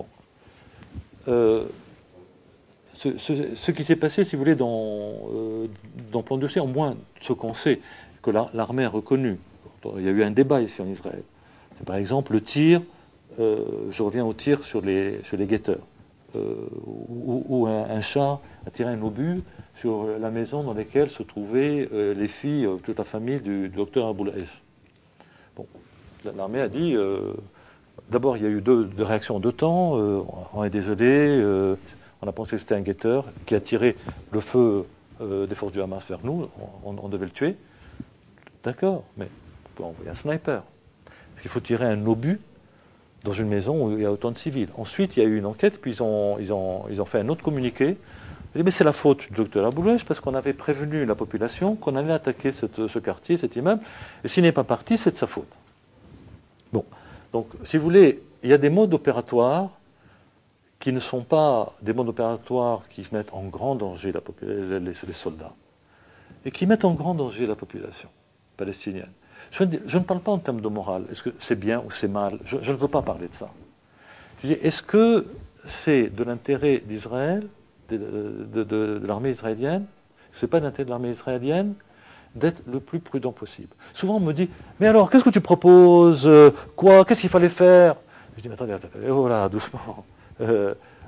Ce qui s'est passé, si vous voulez, dans Plan durci, au moins ce qu'on sait, que l'armée a reconnu. Il y a eu un débat ici en Israël. C'est par exemple le tir, je reviens au tir sur les guetteurs, où un chat a tiré un obus sur la maison dans laquelle se trouvaient les filles, toute la famille du docteur Aboul Esh. Bon, l'armée a dit, d'abord il y a eu deux réactions en deux temps, on est désolé, on a pensé que c'était un guetteur qui a tiré le feu des forces du Hamas vers nous, on devait le tuer. D'accord, mais on peut envoyer un sniper. Parce qu'il faut tirer un obus dans une maison où il y a autant de civils. Ensuite, il y a eu une enquête, puis ils ont fait un autre communiqué. Ils ont dit, mais c'est la faute du docteur Aboul Esh parce qu'on avait prévenu la population qu'on allait attaquer ce quartier, cet immeuble, et s'il n'est pas parti, c'est de sa faute. Bon, donc, si vous voulez, il y a des modes opératoires qui ne sont pas des modes opératoires qui mettent en grand danger les soldats, et qui mettent en grand danger la population palestinienne. Je ne parle pas en termes de morale. Est-ce que c'est bien ou c'est mal? Je ne veux pas parler de ça. Je dis, est-ce que c'est de l'intérêt d'Israël, de l'armée israélienne, ce n'est pas de l'intérêt de l'armée israélienne d'être le plus prudent possible? Souvent on me dit, mais alors, qu'est-ce que tu proposes? Quoi? Qu'est-ce qu'il fallait faire? Je dis, mais attendez, oh là, doucement.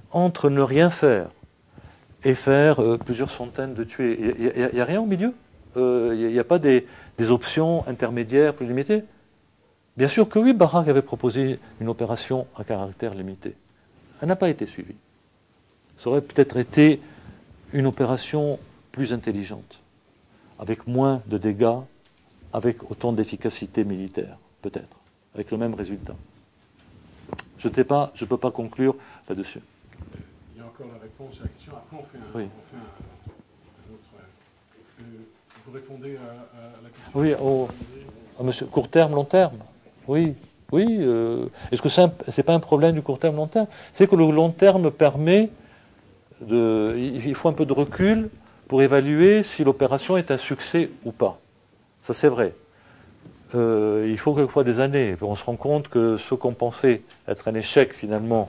entre ne rien faire et faire plusieurs centaines de tués. Il n'y a rien au milieu. Il n'y a pas des options intermédiaires plus limitées. Bien sûr que oui, Barak avait proposé une opération à caractère limité. Elle n'a pas été suivie. Ça aurait peut-être été une opération plus intelligente, avec moins de dégâts, avec autant d'efficacité militaire, peut-être, avec le même résultat. Je ne sais pas, je ne peux pas conclure là-dessus. Il y a encore la réponse à la question. Après, on fait un autre. Vous répondez à la question. Oui, monsieur, court terme, long terme. Oui, oui. Est-ce que c'est pas un problème du court terme, long terme? C'est que le long terme permet il faut un peu de recul pour évaluer si l'opération est un succès ou pas. Ça, c'est vrai. Il faut quelquefois des années. On se rend compte que ce qu'on pensait être un échec, finalement,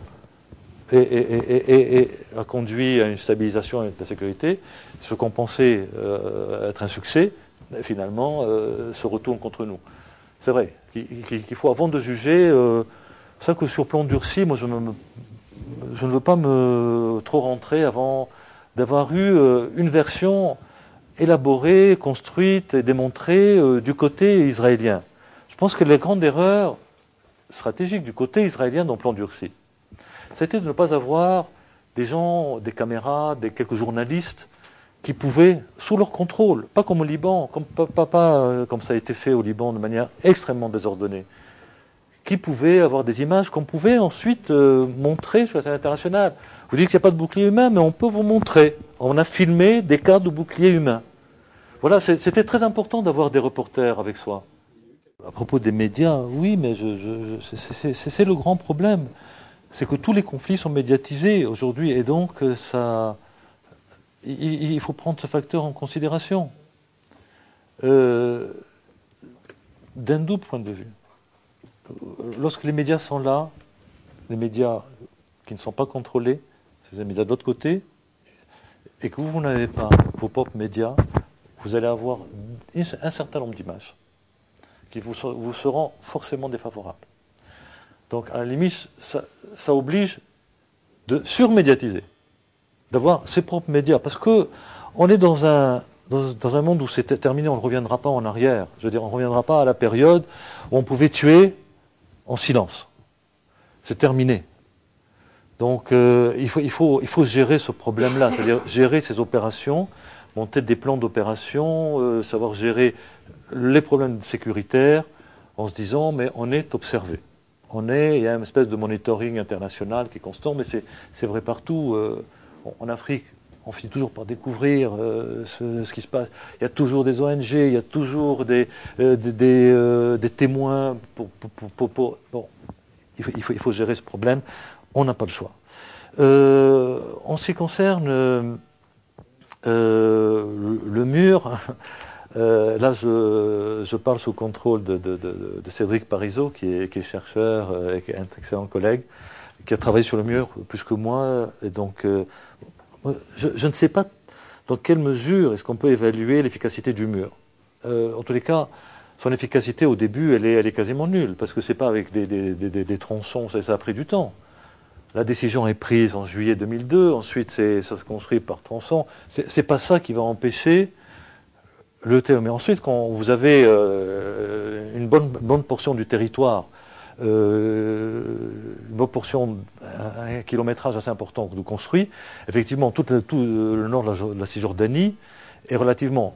a conduit à une stabilisation de la sécurité. Ce qu'on pensait être un succès, finalement, se retourne contre nous. C'est vrai qu'il faut, avant de juger, c'est ça que sur plan durci, moi, je ne veux pas me trop rentrer avant d'avoir eu une version élaborée, construite et démontrée du côté israélien. Je pense que la grande erreur stratégique du côté israélien dans le plan durci, c'était de ne pas avoir des gens, des caméras, quelques journalistes qui pouvaient, sous leur contrôle, pas comme au Liban, comme ça a été fait au Liban de manière extrêmement désordonnée, qui pouvaient avoir des images qu'on pouvait ensuite montrer sur la scène internationale. Vous dites qu'il n'y a pas de bouclier humain, mais on peut vous montrer. On a filmé des cas de bouclier humain. Voilà, c'était très important d'avoir des reporters avec soi. À propos des médias, oui, mais c'est le grand problème. C'est que tous les conflits sont médiatisés aujourd'hui, et donc il faut prendre ce facteur en considération. D'un double point de vue. Lorsque les médias sont là, les médias qui ne sont pas contrôlés, c'est les médias de l'autre côté, et que vous n'avez pas vos propres médias, vous allez avoir un certain nombre d'images qui vous seront forcément défavorables. Donc, à la limite, ça oblige de surmédiatiser, d'avoir ses propres médias, parce que on est dans un monde où c'est terminé, on ne reviendra pas en arrière. Je veux dire, on ne reviendra pas à la période où on pouvait tuer en silence. C'est terminé. Donc, il faut gérer ce problème-là, c'est-à-dire gérer ces opérations, monter des plans d'opération, savoir gérer les problèmes sécuritaires en se disant, mais on est observé. Il y a une espèce de monitoring international qui est constant, mais c'est vrai partout. En Afrique, on finit toujours par découvrir ce qui se passe. Il y a toujours des ONG, il y a toujours des témoins. Bon, il faut gérer ce problème. On n'a pas le choix. En ce qui concerne le mur, là je parle sous contrôle de Cédric Parizeau, qui est chercheur et qui est un excellent collègue, qui a travaillé sur le mur plus que moi. Et donc, je ne sais pas dans quelle mesure est-ce qu'on peut évaluer l'efficacité du mur. En tous les cas, son efficacité au début, elle est quasiment nulle, parce que c'est pas avec des tronçons, ça a pris du temps. La décision est prise en juillet 2002, ensuite ça se construit par tronçon. C'est pas ça qui va empêcher le terrain. Mais ensuite, quand vous avez une bonne portion du territoire, une bonne portion, un kilométrage assez important de construit, effectivement, tout le nord de la Cisjordanie est relativement,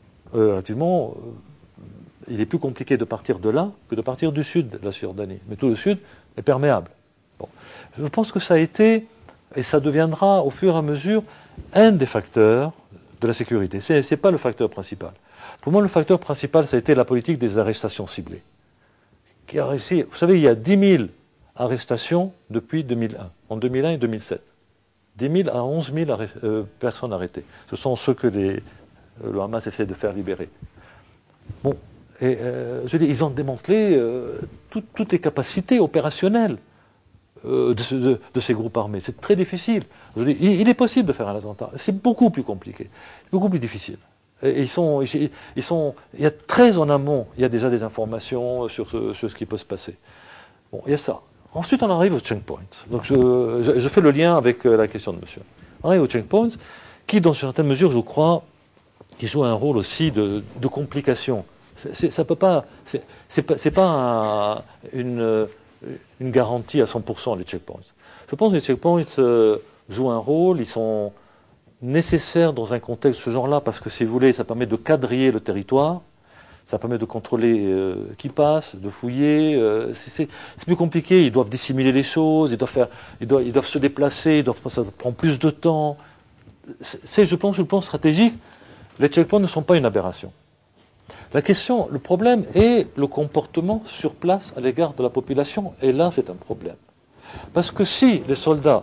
il est plus compliqué de partir de là que de partir du sud de la Cisjordanie. Mais tout le sud est perméable. Bon. Je pense que ça a été, et ça deviendra au fur et à mesure, un des facteurs de la sécurité. Ce n'est pas le facteur principal. Pour moi, le facteur principal, ça a été la politique des arrestations ciblées. Qui a réussi, vous savez, il y a 10 000 arrestations depuis 2001, en 2001 et 2007. 10 000 à 11 000 personnes arrêtées. Ce sont ceux que le Hamas essaie de faire libérer. Bon, et je veux dire, ils ont démantelé toutes les capacités opérationnelles de ces groupes armés. C'est très difficile. Je veux dire, il est possible de faire un attentat. C'est beaucoup plus compliqué, beaucoup plus difficile. Et il y a très en amont, il y a déjà des informations sur ce qui peut se passer. Bon, il y a ça. Ensuite, on arrive aux checkpoints. Donc, je fais le lien avec la question de monsieur. On arrive aux checkpoints, qui, dans une certaine mesure, je crois, qui joue un rôle aussi de complication. Ça peut pas, c'est pas une garantie à 100% les checkpoints. Je pense que les checkpoints jouent un rôle, ils sont nécessaires dans un contexte de ce genre-là, parce que si vous voulez, ça permet de quadriller le territoire, ça permet de contrôler qui passe, de fouiller. C'est plus compliqué, ils doivent dissimuler les choses, ils doivent se déplacer, ça prend plus de temps. Je pense, sur le plan stratégique, les checkpoints ne sont pas une aberration. Le problème est le comportement sur place à l'égard de la population, et là c'est un problème. Parce que si les soldats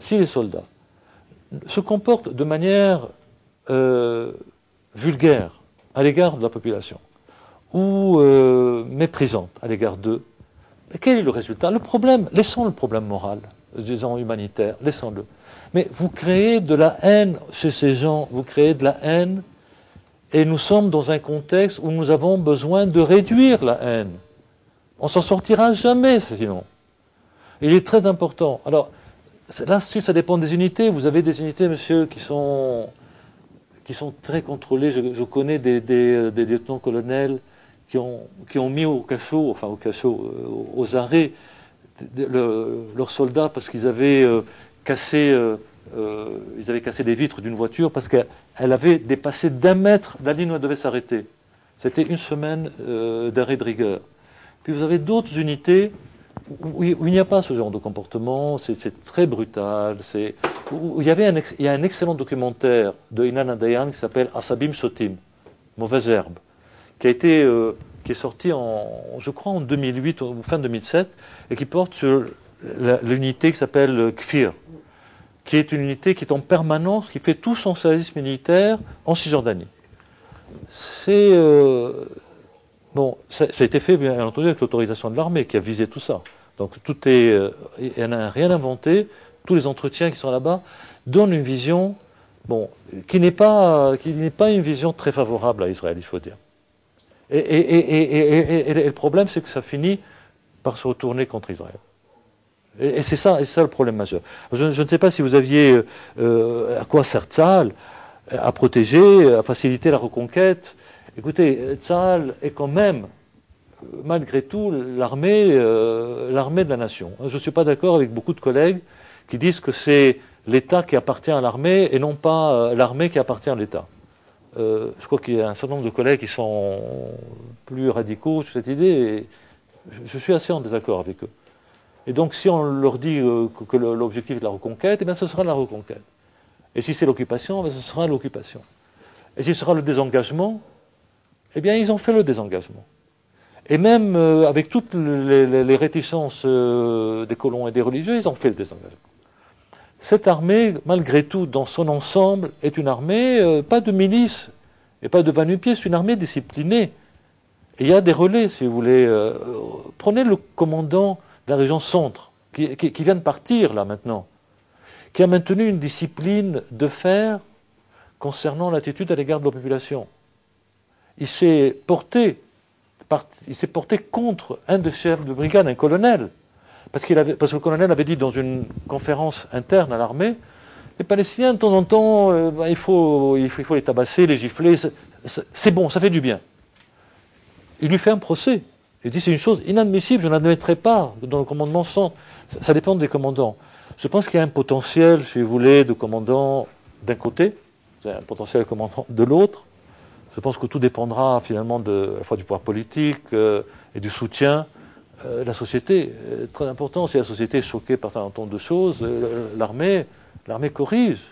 se comportent de manière vulgaire à l'égard de la population, ou méprisante à l'égard d'eux, quel est le résultat? Le problème, laissons le problème moral, disons humanitaire, laissons-le. Mais vous créez de la haine chez ces gens, vous créez de la haine, et nous sommes dans un contexte où nous avons besoin de réduire la haine. On s'en sortira jamais, sinon. Il est très important. Alors, là, ça dépend des unités. Vous avez des unités, monsieur, qui sont très contrôlées. Je connais des lieutenants-colonels qui ont mis au cachot, aux arrêts, leurs soldats parce qu'ils avaient cassé des vitres d'une voiture parce qu'elle avait dépassé d'1 mètre la ligne où elle devait s'arrêter. C'était 1 semaine d'arrêt de rigueur. Puis vous avez d'autres unités où il n'y a pas ce genre de comportement, c'est très brutal. Il y a un excellent documentaire de Inan Dayan qui s'appelle Asabim Sotim, Mauvaise herbe, qui est sorti je crois en 2008 ou fin 2007, et qui porte sur l'unité qui s'appelle Kfir, qui est une unité qui est en permanence, qui fait tout son service militaire en Cisjordanie. Ça a été fait bien entendu avec l'autorisation de l'armée qui a visé tout ça. Donc il n'a rien inventé. Tous les entretiens qui sont là-bas donnent une vision, qui n'est pas une vision très favorable à Israël, il faut dire. Et le problème, c'est que ça finit par se retourner contre Israël. Et c'est ça le problème majeur. Je ne sais pas si vous aviez à quoi sert Tzahal, à protéger, à faciliter la reconquête. Écoutez, Tzahal est quand même, malgré tout, l'armée de la nation. Je ne suis pas d'accord avec beaucoup de collègues qui disent que c'est l'État qui appartient à l'armée et non pas l'armée qui appartient à l'État. Je crois qu'il y a un certain nombre de collègues qui sont plus radicaux sur cette idée, et je suis assez en désaccord avec eux. Et donc si on leur dit que l'objectif est de la reconquête, eh bien ce sera la reconquête. Et si c'est l'occupation, eh bien, ce sera l'occupation. Et si ce sera le désengagement, eh bien ils ont fait le désengagement. Et même avec toutes les réticences des colons et des religieux, ils ont fait le désengagement. Cette armée, malgré tout, dans son ensemble, est une armée, pas de milice et pas de va-nu-pieds, c'est une armée disciplinée. Et il y a des relais, si vous voulez. Prenez le commandant de la région centre, qui vient de partir, là, maintenant, qui a maintenu une discipline de fer concernant l'attitude à l'égard de la population. Il s'est porté contre un des chefs de brigade, un colonel, parce que le colonel avait dit dans une conférence interne à l'armée, les Palestiniens, de temps en temps, il faut les tabasser, les gifler, c'est bon, ça fait du bien. Il lui fait un procès. Il dit c'est une chose inadmissible, je n'admettrai pas dans le commandement centre. Ça dépend des commandants. Je pense qu'il y a un potentiel, si vous voulez, de commandant d'un côté, un potentiel de commandant de l'autre. Je pense que tout dépendra finalement à la fois du pouvoir politique et du soutien de la société. Très important, si la société est choquée par un certain nombre de choses, l'armée corrige.